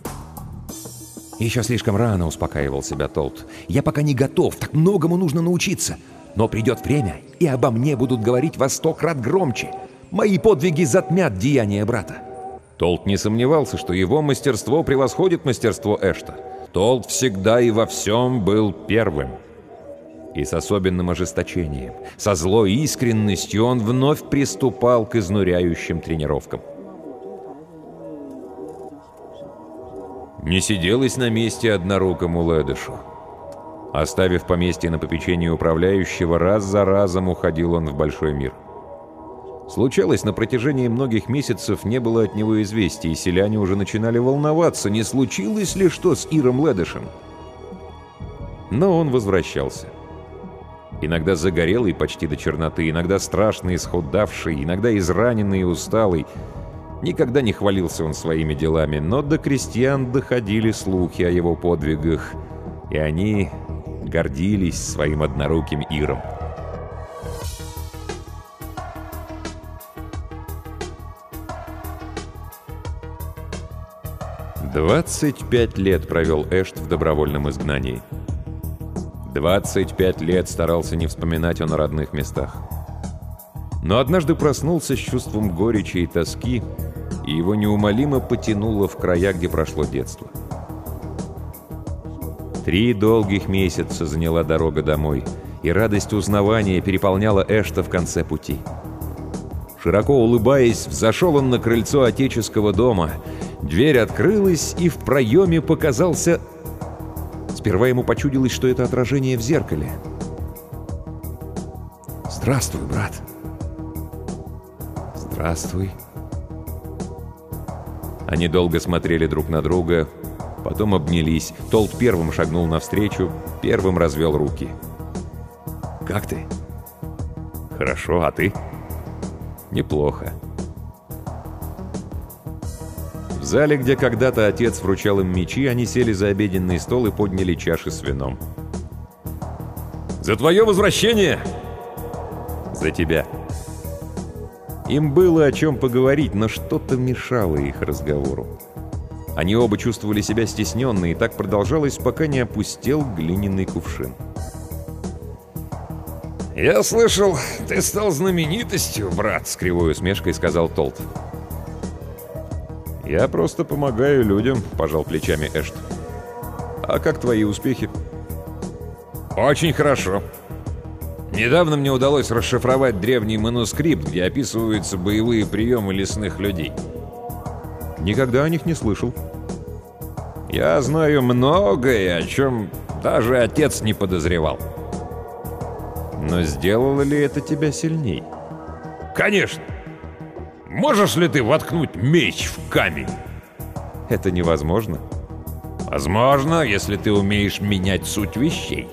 «Еще слишком рано», — успокаивал себя Толт. «Я пока не готов, так многому нужно научиться. Но придет время, и обо мне будут говорить во сто крат громче. Мои подвиги затмят деяния брата». Толт не сомневался, что его мастерство превосходит мастерство Эшта. Толт всегда и во всем был первым. И с особенным ожесточением, со злой искренностью он вновь приступал к изнуряющим тренировкам. Не сиделось на месте однорукому Ледышу. Оставив поместье на попечении управляющего, раз за разом уходил он в большой мир. Случалось, на протяжении многих месяцев не было от него известий, и селяне уже начинали волноваться, не случилось ли что с Иром Ледышем. Но он возвращался. Иногда загорелый почти до черноты, иногда страшно исхудавший, иногда израненный и усталый. Никогда не хвалился он своими делами, но до крестьян доходили слухи о его подвигах, и они гордились своим одноруким Иром. Двадцать пять лет провел Эшт в добровольном изгнании. Двадцать пять лет старался не вспоминать он о родных местах. Но однажды проснулся с чувством горечи и тоски, и его неумолимо потянуло в края, где прошло детство. Три долгих месяца заняла дорога домой, и радость узнавания переполняла Эшта в конце пути. Широко улыбаясь, взошел он на крыльцо отеческого дома. Дверь открылась, и в проеме показался... Сперва ему почудилось, что это отражение в зеркале. «Здравствуй, брат!» «Здравствуй!» Они долго смотрели друг на друга, потом обнялись. Толт первым шагнул навстречу, первым развел руки. «Как ты?» «Хорошо, а ты?» «Неплохо». В зале, где когда-то отец вручал им мечи, они сели за обеденный стол и подняли чаши с вином. «За твое возвращение!» «За тебя!» Им было о чем поговорить, но что-то мешало их разговору. Они оба чувствовали себя стесненно, и так продолжалось, пока не опустел глиняный кувшин. «Я слышал, ты стал знаменитостью, брат», — с кривой усмешкой сказал Толт. «Я просто помогаю людям», — пожал плечами Эшт. «А как твои успехи?» «Очень хорошо. Недавно мне удалось расшифровать древний манускрипт, где описываются боевые приемы лесных людей». «Никогда о них не слышал». «Я знаю многое, о чем даже отец не подозревал». «Но сделало ли это тебя сильней?» «Конечно! Можешь ли ты воткнуть меч в камень?» «Это невозможно». «Возможно, если ты умеешь менять суть вещей».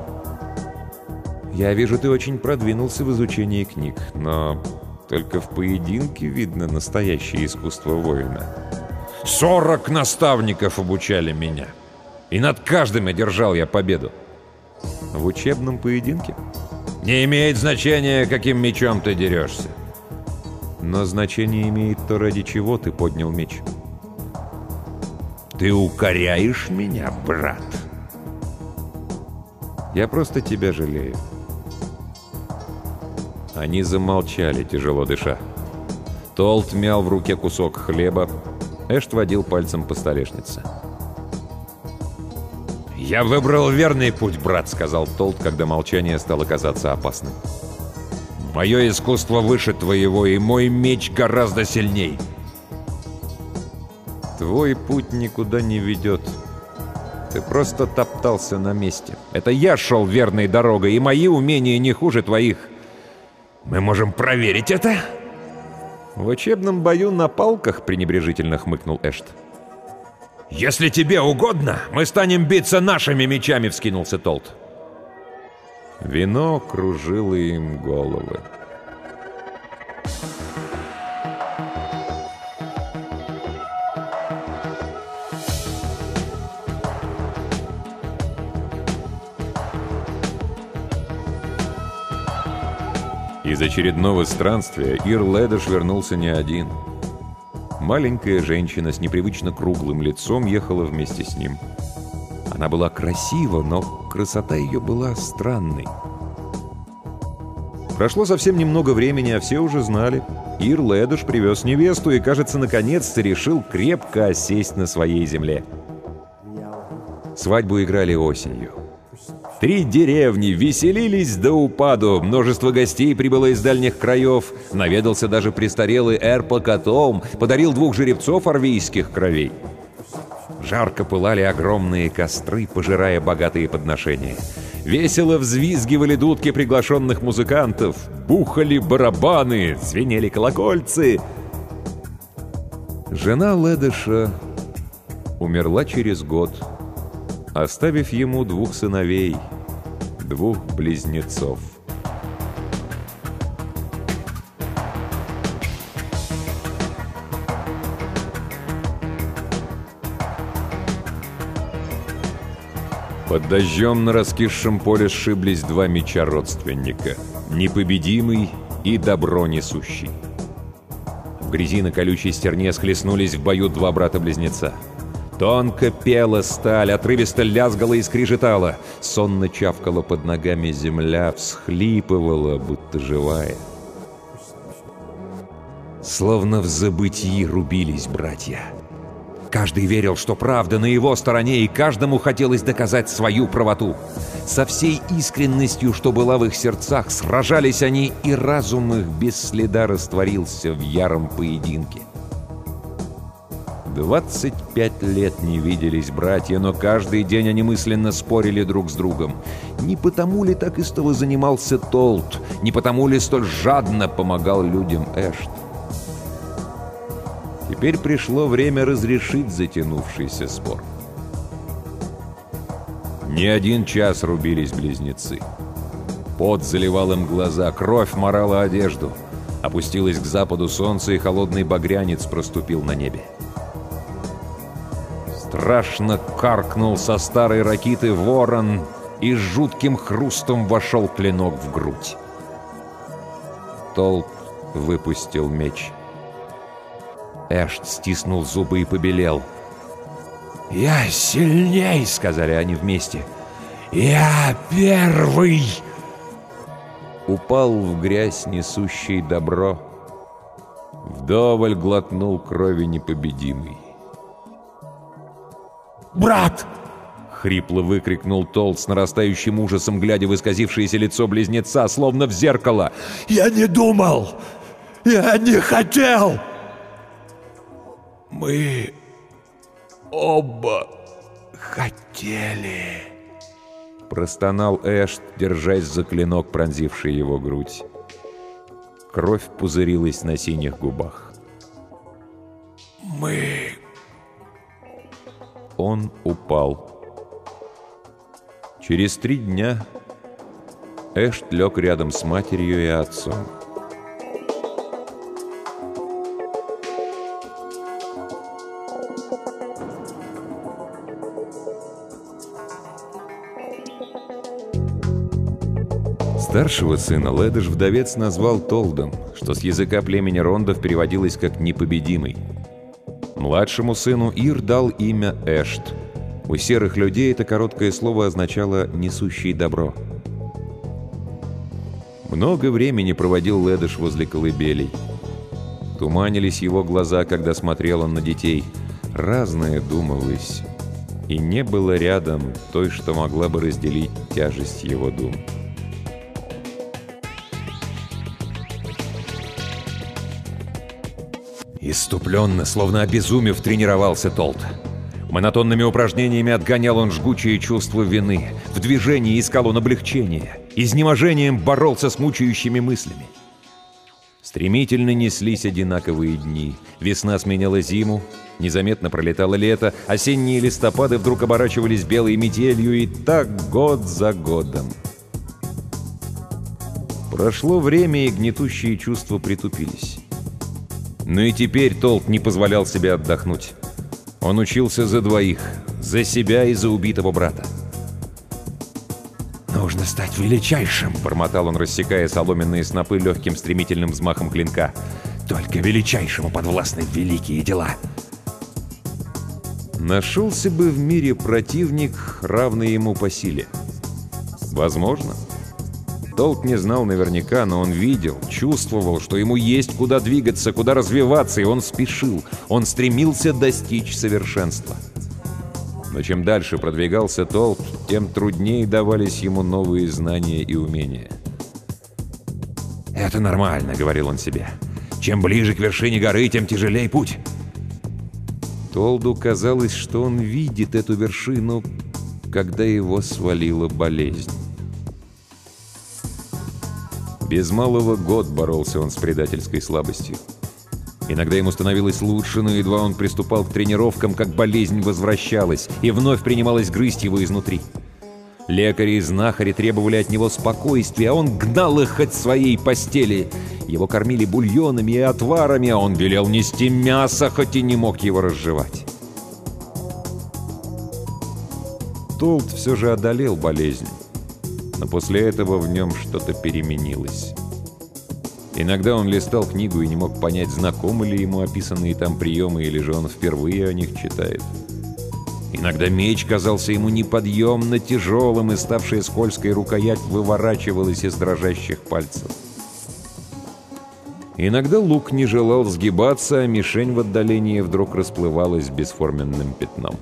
«Я вижу, ты очень продвинулся в изучении книг, но только в поединке видно настоящее искусство воина». «Сорок наставников обучали меня, и над каждым одержал я победу». «В учебном поединке?» «Не имеет значения, каким мечом ты дерешься». «Но значение имеет то, ради чего ты поднял меч». Ты укоряешь меня, брат? Я просто тебя жалею. Они замолчали, тяжело дыша. Толт мял в руке кусок хлеба. Эшт водил пальцем по столешнице. «Я выбрал верный путь, брат», — сказал Толт, когда молчание стало казаться опасным. «Мое искусство выше твоего, и мой меч гораздо сильней». «Твой путь никуда не ведет. Ты просто топтался на месте. Это я шел верной дорогой, и мои умения не хуже твоих». «Мы можем проверить это?» «В учебном бою на палках», — пренебрежительно хмыкнул Эшт. «Если тебе угодно, мы станем биться нашими мечами», — вскинулся Толт. Вино кружило им головы. Из очередного странствия Ир Лэдэш вернулся не один. Маленькая женщина с непривычно круглым лицом ехала вместе с ним. Она была красива, но красота ее была странной. Прошло совсем немного времени, а все уже знали. Ир Лэдэш привез невесту и, кажется, наконец-то решил крепко осесть на своей земле. Свадьбу играли осенью. Три деревни веселились до упаду, множество гостей прибыло из дальних краев, наведался даже престарелый Эр-Покатом, подарил двух жеребцов арвийских кровей. Жарко пылали огромные костры, пожирая богатые подношения. Весело взвизгивали дудки приглашенных музыкантов, бухали барабаны, звенели колокольцы. Жена Лэдэша умерла через год, оставив ему двух сыновей, двух близнецов. Под дождем на раскисшем поле сшиблись два меча родственника — непобедимый и добро несущий. В грязи на колючей стерне схлестнулись в бою два брата-близнеца. Тонко пела сталь, отрывисто лязгала и скрежетала. Сонно чавкала под ногами земля, всхлипывала, будто живая. Словно в забытии рубились братья. Каждый верил, что правда на его стороне, и каждому хотелось доказать свою правоту. Со всей искренностью, что была в их сердцах, сражались они, и разум их без следа растворился в яром поединке. Двадцать пять лет не виделись братья, но каждый день они мысленно спорили друг с другом. Не потому ли так истово занимался Толт, не потому ли столь жадно помогал людям Эшт? Теперь пришло время разрешить затянувшийся спор. Не один час рубились близнецы. Пот заливал им глаза, кровь морала одежду. Опустилось к западу солнце, и холодный багрянец проступил на небе. Страшно каркнул со старой ракиты ворон, и с жутким хрустом вошел клинок в грудь. Толт выпустил меч. Эшт стиснул зубы и побелел. «Я сильней!» — сказали они вместе. «Я первый!» Упал в грязь, несущий добро. Вдоволь глотнул крови непобедимый. «Брат!» — хрипло выкрикнул Толт с нарастающим ужасом, глядя в исказившееся лицо близнеца, словно в зеркало. «Я не думал! Я не хотел! Мы оба хотели!» Простонал Эшт, держась за клинок, пронзивший его грудь. Кровь пузырилась на синих губах. «Мы...» Он упал. Через три дня Эшт лег рядом с матерью и отцом. Старшего сына Лэдэш вдовец назвал Толдом, что с языка племени Рондов переводилось как «непобедимый». Младшему сыну Ир дал имя Эшт. У серых людей это короткое слово означало «несущий добро». Много времени проводил Ледыш возле колыбелей. Туманились его глаза, когда смотрел он на детей. Разное думалось, и не было рядом той, что могла бы разделить тяжесть его дум. Исступленно, словно обезумев, тренировался Толт. Монотонными упражнениями отгонял он жгучее чувство вины. В движении искал он облегчения. Изнеможением боролся с мучающими мыслями. Стремительно неслись одинаковые дни. Весна сменяла зиму, незаметно пролетало лето, осенние листопады вдруг оборачивались белой метелью, и так год за годом. Прошло время, и гнетущие чувства притупились. Но и теперь Толт не позволял себе отдохнуть. Он учился за двоих, за себя и за убитого брата. «Нужно стать величайшим», — бормотал он, рассекая соломенные снопы легким стремительным взмахом клинка. «Только величайшему подвластны великие дела». Нашелся бы в мире противник, равный ему по силе. Возможно. Толт не знал наверняка, но он видел, чувствовал, что ему есть куда двигаться, куда развиваться, и он спешил. Он стремился достичь совершенства. Но чем дальше продвигался Толт, тем труднее давались ему новые знания и умения. «Это нормально», — говорил он себе. «Чем ближе к вершине горы, тем тяжелее путь». Толду казалось, что он видит эту вершину, когда его свалила болезнь. Без малого год боролся он с предательской слабостью. Иногда ему становилось лучше, но едва он приступал к тренировкам, как болезнь возвращалась и вновь принималась грызть его изнутри. Лекари и знахари требовали от него спокойствия, а он гнал их от своей постели. Его кормили бульонами и отварами, а он велел нести мясо, хоть и не мог его разжевать. Толт все же одолел болезнь. Но после этого в нем что-то переменилось. Иногда он листал книгу и не мог понять, знакомы ли ему описанные там приемы, или же он впервые о них читает. Иногда меч казался ему неподъемно тяжелым, и ставшая скользкой рукоять выворачивалась из дрожащих пальцев. Иногда лук не желал сгибаться, а мишень в отдалении вдруг расплывалась бесформенным пятном.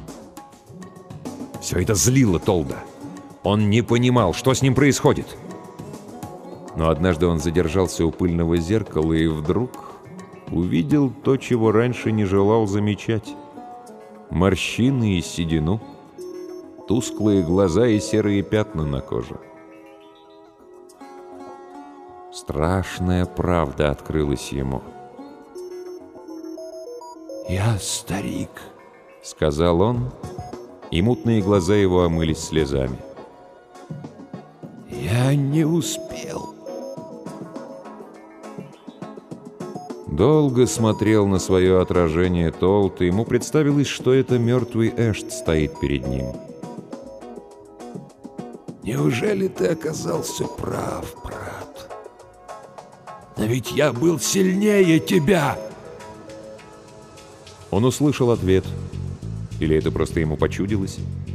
Все это злило Толда. Он не понимал, что с ним происходит. Но однажды он задержался у пыльного зеркала и вдруг увидел то, чего раньше не желал замечать. Морщины и седину, тусклые глаза и серые пятна на коже. Страшная правда открылась ему. «Я старик», — сказал он, и мутные глаза его омылись слезами. «Я не успел». Долго смотрел на свое отражение Толт, и ему представилось, что это мертвый Эшт стоит перед ним. «Неужели ты оказался прав, брат? Но ведь я был сильнее тебя!» Он услышал ответ. Или это просто ему почудилось?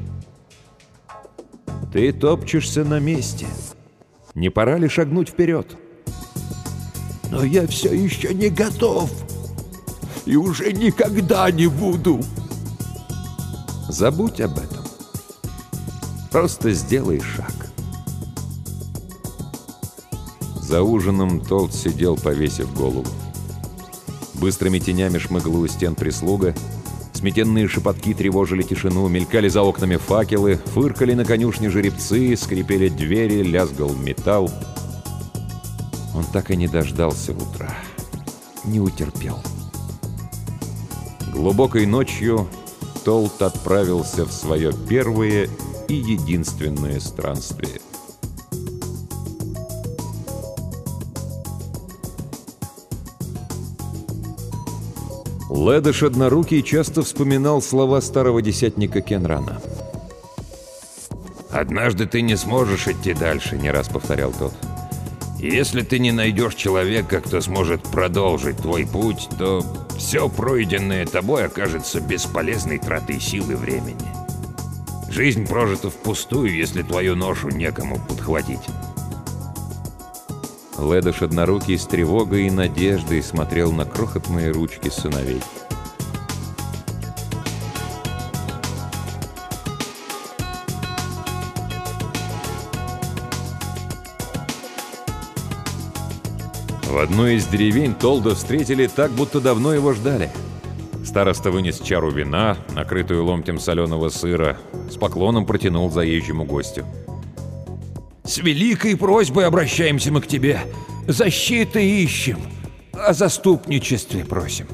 «Ты топчешься на месте. Не пора ли шагнуть вперед?» «Но я все еще не готов. И уже никогда не буду». «Забудь об этом. Просто сделай шаг». За ужином Толт сидел, повесив голову. Быстрыми тенями шмыгала у стен прислуга. Сметенные шепотки тревожили тишину, мелькали за окнами факелы, фыркали на конюшне жеребцы, скрипели двери, лязгал металл. Он так и не дождался утра. Не утерпел. Глубокой ночью Толт отправился в свое первое и единственное странствие. Ледыш Однорукий часто вспоминал слова старого десятника Кенрана. «Однажды ты не сможешь идти дальше», — не раз повторял тот. «Если ты не найдешь человека, кто сможет продолжить твой путь, то все пройденное тобой окажется бесполезной тратой сил и времени. Жизнь прожита впустую, если твою ношу некому подхватить. Ледош однорукий с тревогой и надеждой смотрел на крохотные ручки сыновей. В одной из деревень Толда встретили так, будто давно его ждали. Староста вынес чару вина, накрытую ломтем соленого сыра, с поклоном протянул заезжему гостю. «С великой просьбой обращаемся мы к тебе. Защиты ищем, о заступничестве просим».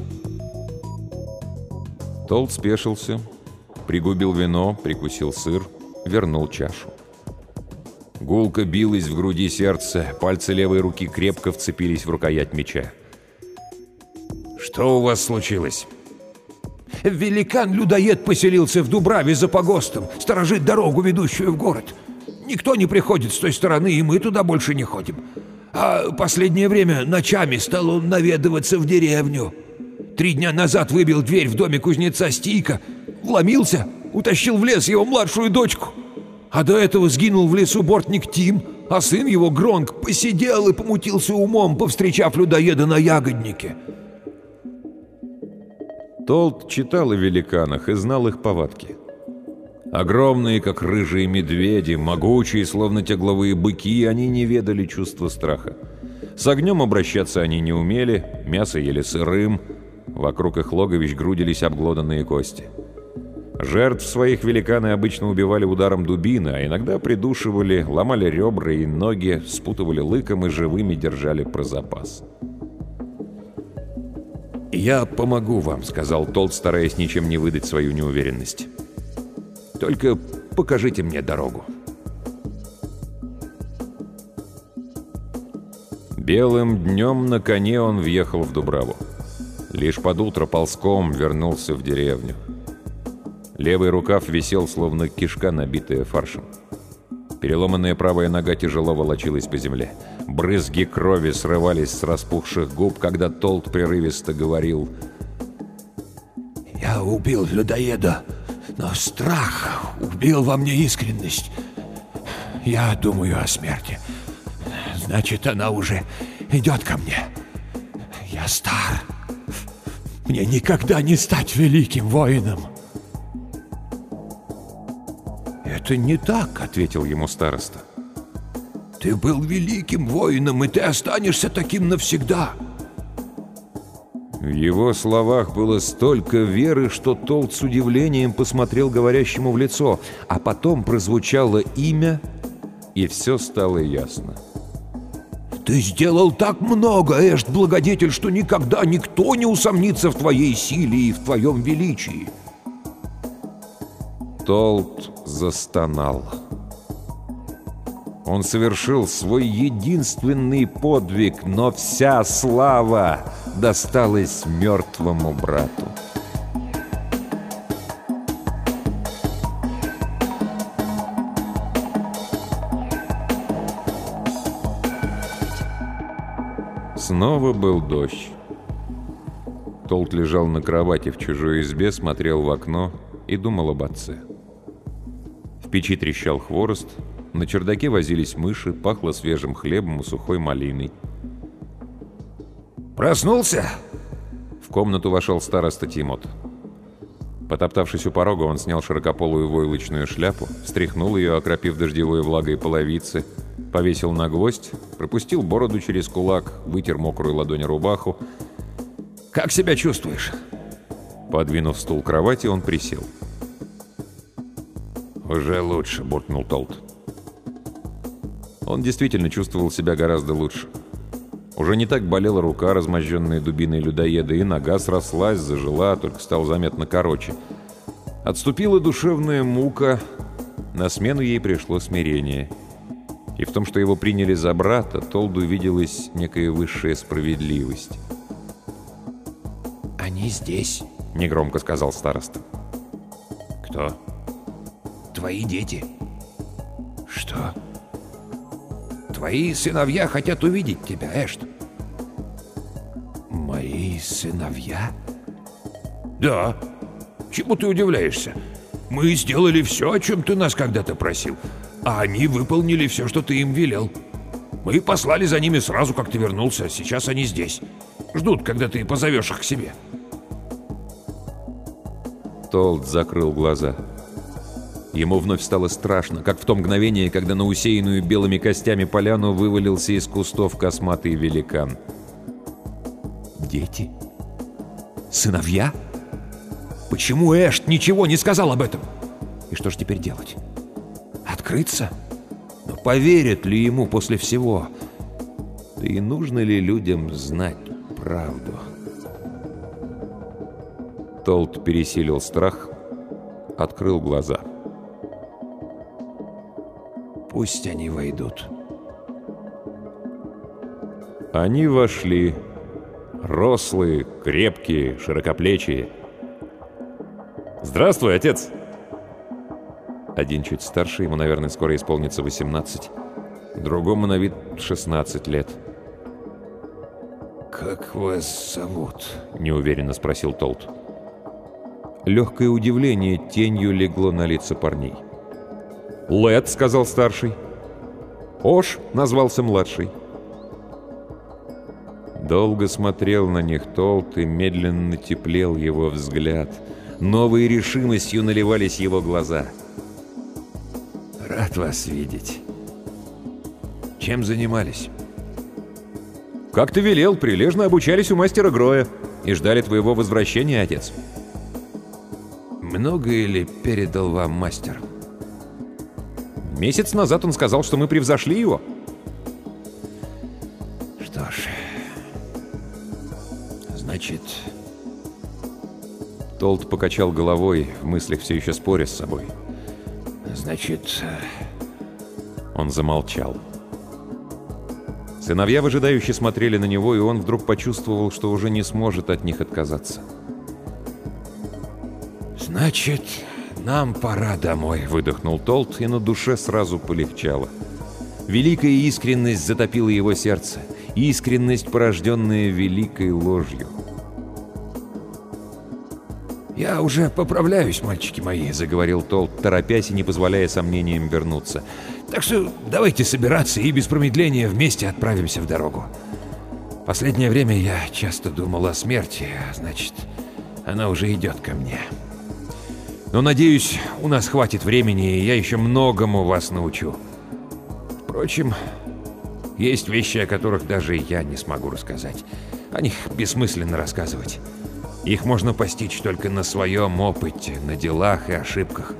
Толд спешился, пригубил вино, прикусил сыр, вернул чашу. Гулко билось в груди сердце, пальцы левой руки крепко вцепились в рукоять меча. «Что у вас случилось?» «Великан-людоед поселился в Дубраве за погостом, сторожит дорогу, ведущую в город. Никто не приходит с той стороны, и мы туда больше не ходим. А последнее время ночами стал он наведываться в деревню. Три дня назад выбил дверь в доме кузнеца Стийка, вломился, утащил в лес его младшую дочку. А до этого сгинул в лесу бортник Тим, а сын его, Гронк, посидел и помутился умом, повстречав людоеда на ягоднике». Толд читал о великанах и знал их повадки. Огромные, как рыжие медведи, могучие, словно тягловые быки, они не ведали чувства страха. С огнем обращаться они не умели, мясо ели сырым, вокруг их логовищ грудились обглоданные кости. Жертв своих великаны обычно убивали ударом дубины, а иногда придушивали, ломали ребра и ноги, спутывали лыком и живыми держали про запас. «Я помогу вам», — сказал Толд, стараясь ничем не выдать свою неуверенность. «Только покажите мне дорогу». Белым днем на коне он въехал в Дубраву. Лишь под утро ползком вернулся в деревню. Левый рукав висел, словно кишка, набитая фаршем. Переломанная правая нога тяжело волочилась по земле. Брызги крови срывались с распухших губ, когда Толд прерывисто говорил: «Я убил людоеда, но страх убил во мне искренность. Я думаю о смерти. Значит, она уже идет ко мне. Я стар. Мне никогда не стать великим воином». «Это не так», — ответил ему староста. «Ты был великим воином, и ты останешься таким навсегда». В его словах было столько веры, что Толд с удивлением посмотрел говорящему в лицо, а потом прозвучало имя, и все стало ясно. «Ты сделал так много, Эшт-благодетель, что никогда никто не усомнится в твоей силе и в твоем величии». Толд застонал. Он совершил свой единственный подвиг, но вся слава досталась мертвому брату. Снова был дождь. Толд лежал на кровати в чужой избе, смотрел в окно и думал об отце. В печи трещал хворост, на чердаке возились мыши, пахло свежим хлебом и сухой малиной. «Проснулся?» В комнату вошел староста Тимот. Потоптавшись у порога, он снял широкополую войлочную шляпу, встряхнул ее, окропив дождевой влагой половицы, повесил на гвоздь, пропустил бороду через кулак, вытер мокрую ладонь рубаху. «Как себя чувствуешь?» Подвинув стул к кровати, он присел. «Уже лучше», — буркнул Толд. Он действительно чувствовал себя гораздо лучше. Уже не так болела рука, размозженная дубиной людоеда, и нога срослась, зажила, только стала заметно короче. Отступила душевная мука, на смену ей пришло смирение. И в том, что его приняли за брата, Толду виделась некая высшая справедливость. «Они здесь», — негромко сказал староста. «Кто?» «Твои дети». «Что?» «Твои сыновья хотят увидеть тебя, Эшт». «Мои сыновья?» Да. Чему ты удивляешься? Мы сделали все, о чем ты нас когда-то просил, а они выполнили все, что ты им велел. Мы послали за ними сразу, как ты вернулся, сейчас они здесь. Ждут, когда ты позовешь их к себе. Толт закрыл глаза. Ему вновь стало страшно, как в то мгновение, когда на усеянную белыми костями поляну вывалился из кустов косматый великан. Дети? Сыновья? Почему Эшт ничего не сказал об этом? И что же теперь делать? Открыться? Но поверят ли ему после всего? Да и нужно ли людям знать правду? Толт пересилил страх, открыл глаза. Пусть они войдут. Они вошли. Рослые, крепкие, широкоплечие. «Здравствуй, отец!» Один чуть старше, ему, наверное, скоро исполнится восемнадцать. Другому на вид шестнадцать лет. «Как вас зовут?» — неуверенно спросил Толт. Легкое удивление тенью легло на лица парней. «Лэд», — сказал старший. «Ош», — назвался младший. Долго смотрел на них Толт, и медленно теплел его взгляд. Новой решимостью наливались его глаза. «Рад вас видеть. Чем занимались?» «Как ты велел, прилежно обучались у мастера Гроя и ждали твоего возвращения, отец». «Многое ли передал вам мастер?» «Месяц назад он сказал, что мы превзошли его». «Что ж, значит...» Толт покачал головой, в мыслях все еще споря с собой. «Значит...» Он замолчал. Сыновья выжидающе смотрели на него, и он вдруг почувствовал, что уже не сможет от них отказаться. «Значит, нам пора домой», — выдохнул Толт, и на душе сразу полегчало. Великая искренность затопила его сердце. Искренность, порожденная великой ложью. «Я уже поправляюсь, мальчики мои», — заговорил Толт, торопясь и не позволяя сомнениям вернуться. «Так что давайте собираться и без промедления вместе отправимся в дорогу. Последнее время я часто думал о смерти, а значит, она уже идет ко мне. Но, надеюсь, у нас хватит времени, и я еще многому вас научу. Впрочем, есть вещи, о которых даже я не смогу рассказать. О них бессмысленно рассказывать. Их можно постичь только на своем опыте, на делах и ошибках».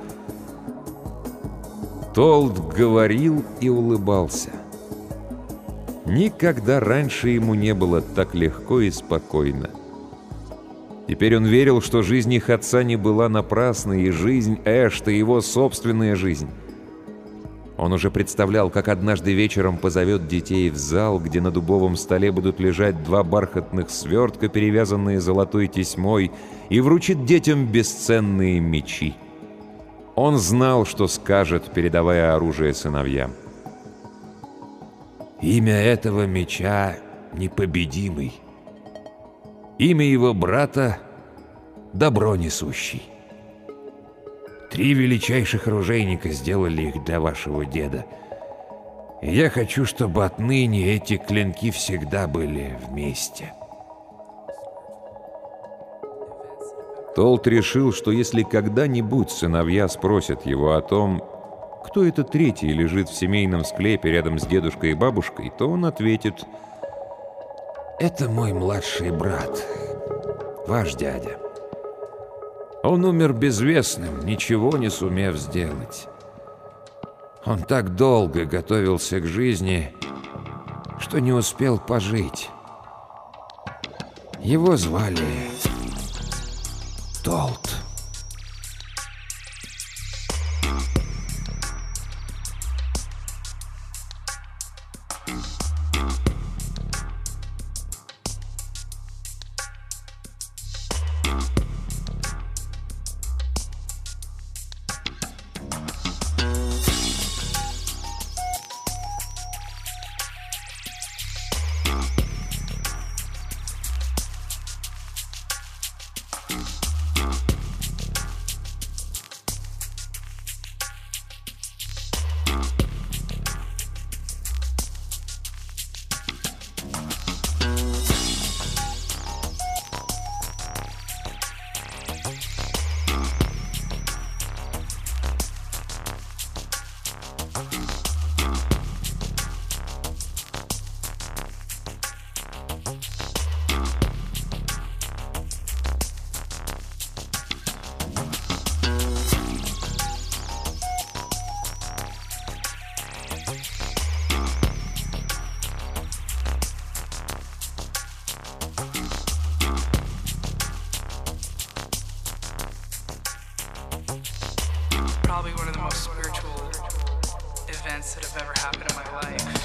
Толт говорил и улыбался. Никогда раньше ему не было так легко и спокойно. Теперь он верил, что жизнь их отца не была напрасной, и жизнь Эшта — его собственная жизнь. Он уже представлял, как однажды вечером позовет детей в зал, где на дубовом столе будут лежать два бархатных свертка, перевязанные золотой тесьмой, и вручит детям бесценные мечи. Он знал, что скажет, передавая оружие сыновьям. «Имя этого меча — Непобедимый. Имя его брата — Добро несущий. Три величайших оружейника сделали их для вашего деда. И я хочу, чтобы отныне эти клинки всегда были вместе». Толт решил, что если когда-нибудь сыновья спросят его о том, кто это третий лежит в семейном склепе рядом с дедушкой и бабушкой, то он ответит: «Это мой младший брат, ваш дядя. Он умер безвестным, ничего не сумев сделать. Он так долго готовился к жизни, что не успел пожить. Его звали Толт». probably one of the most spiritual events that have ever happened in my life.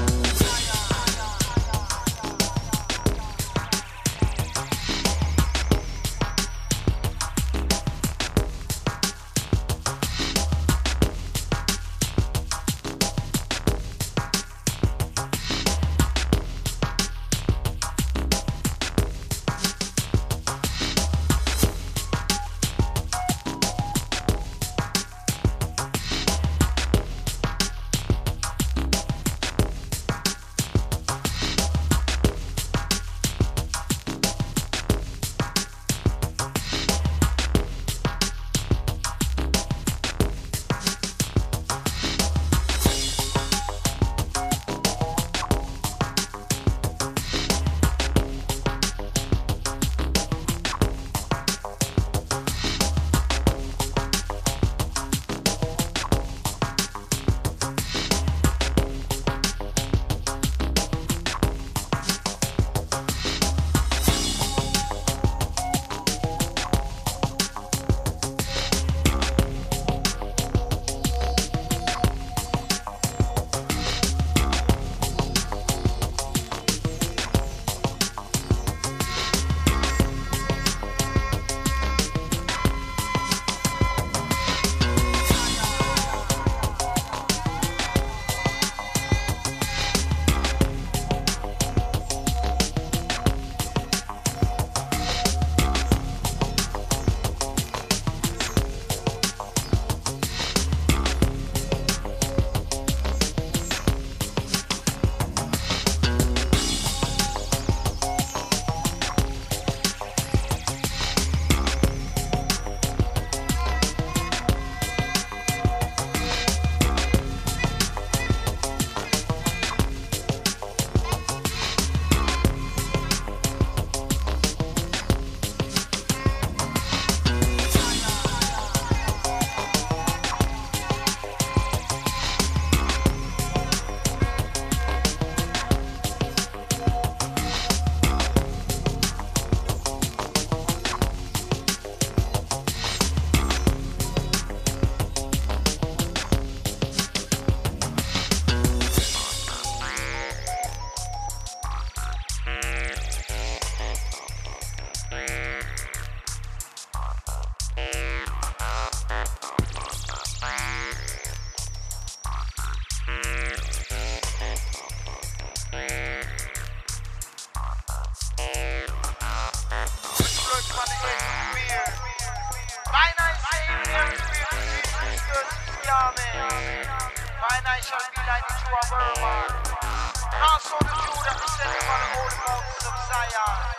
Shall be like the true of Burma. Now so the Jew that descended from the holy mountains of Zion.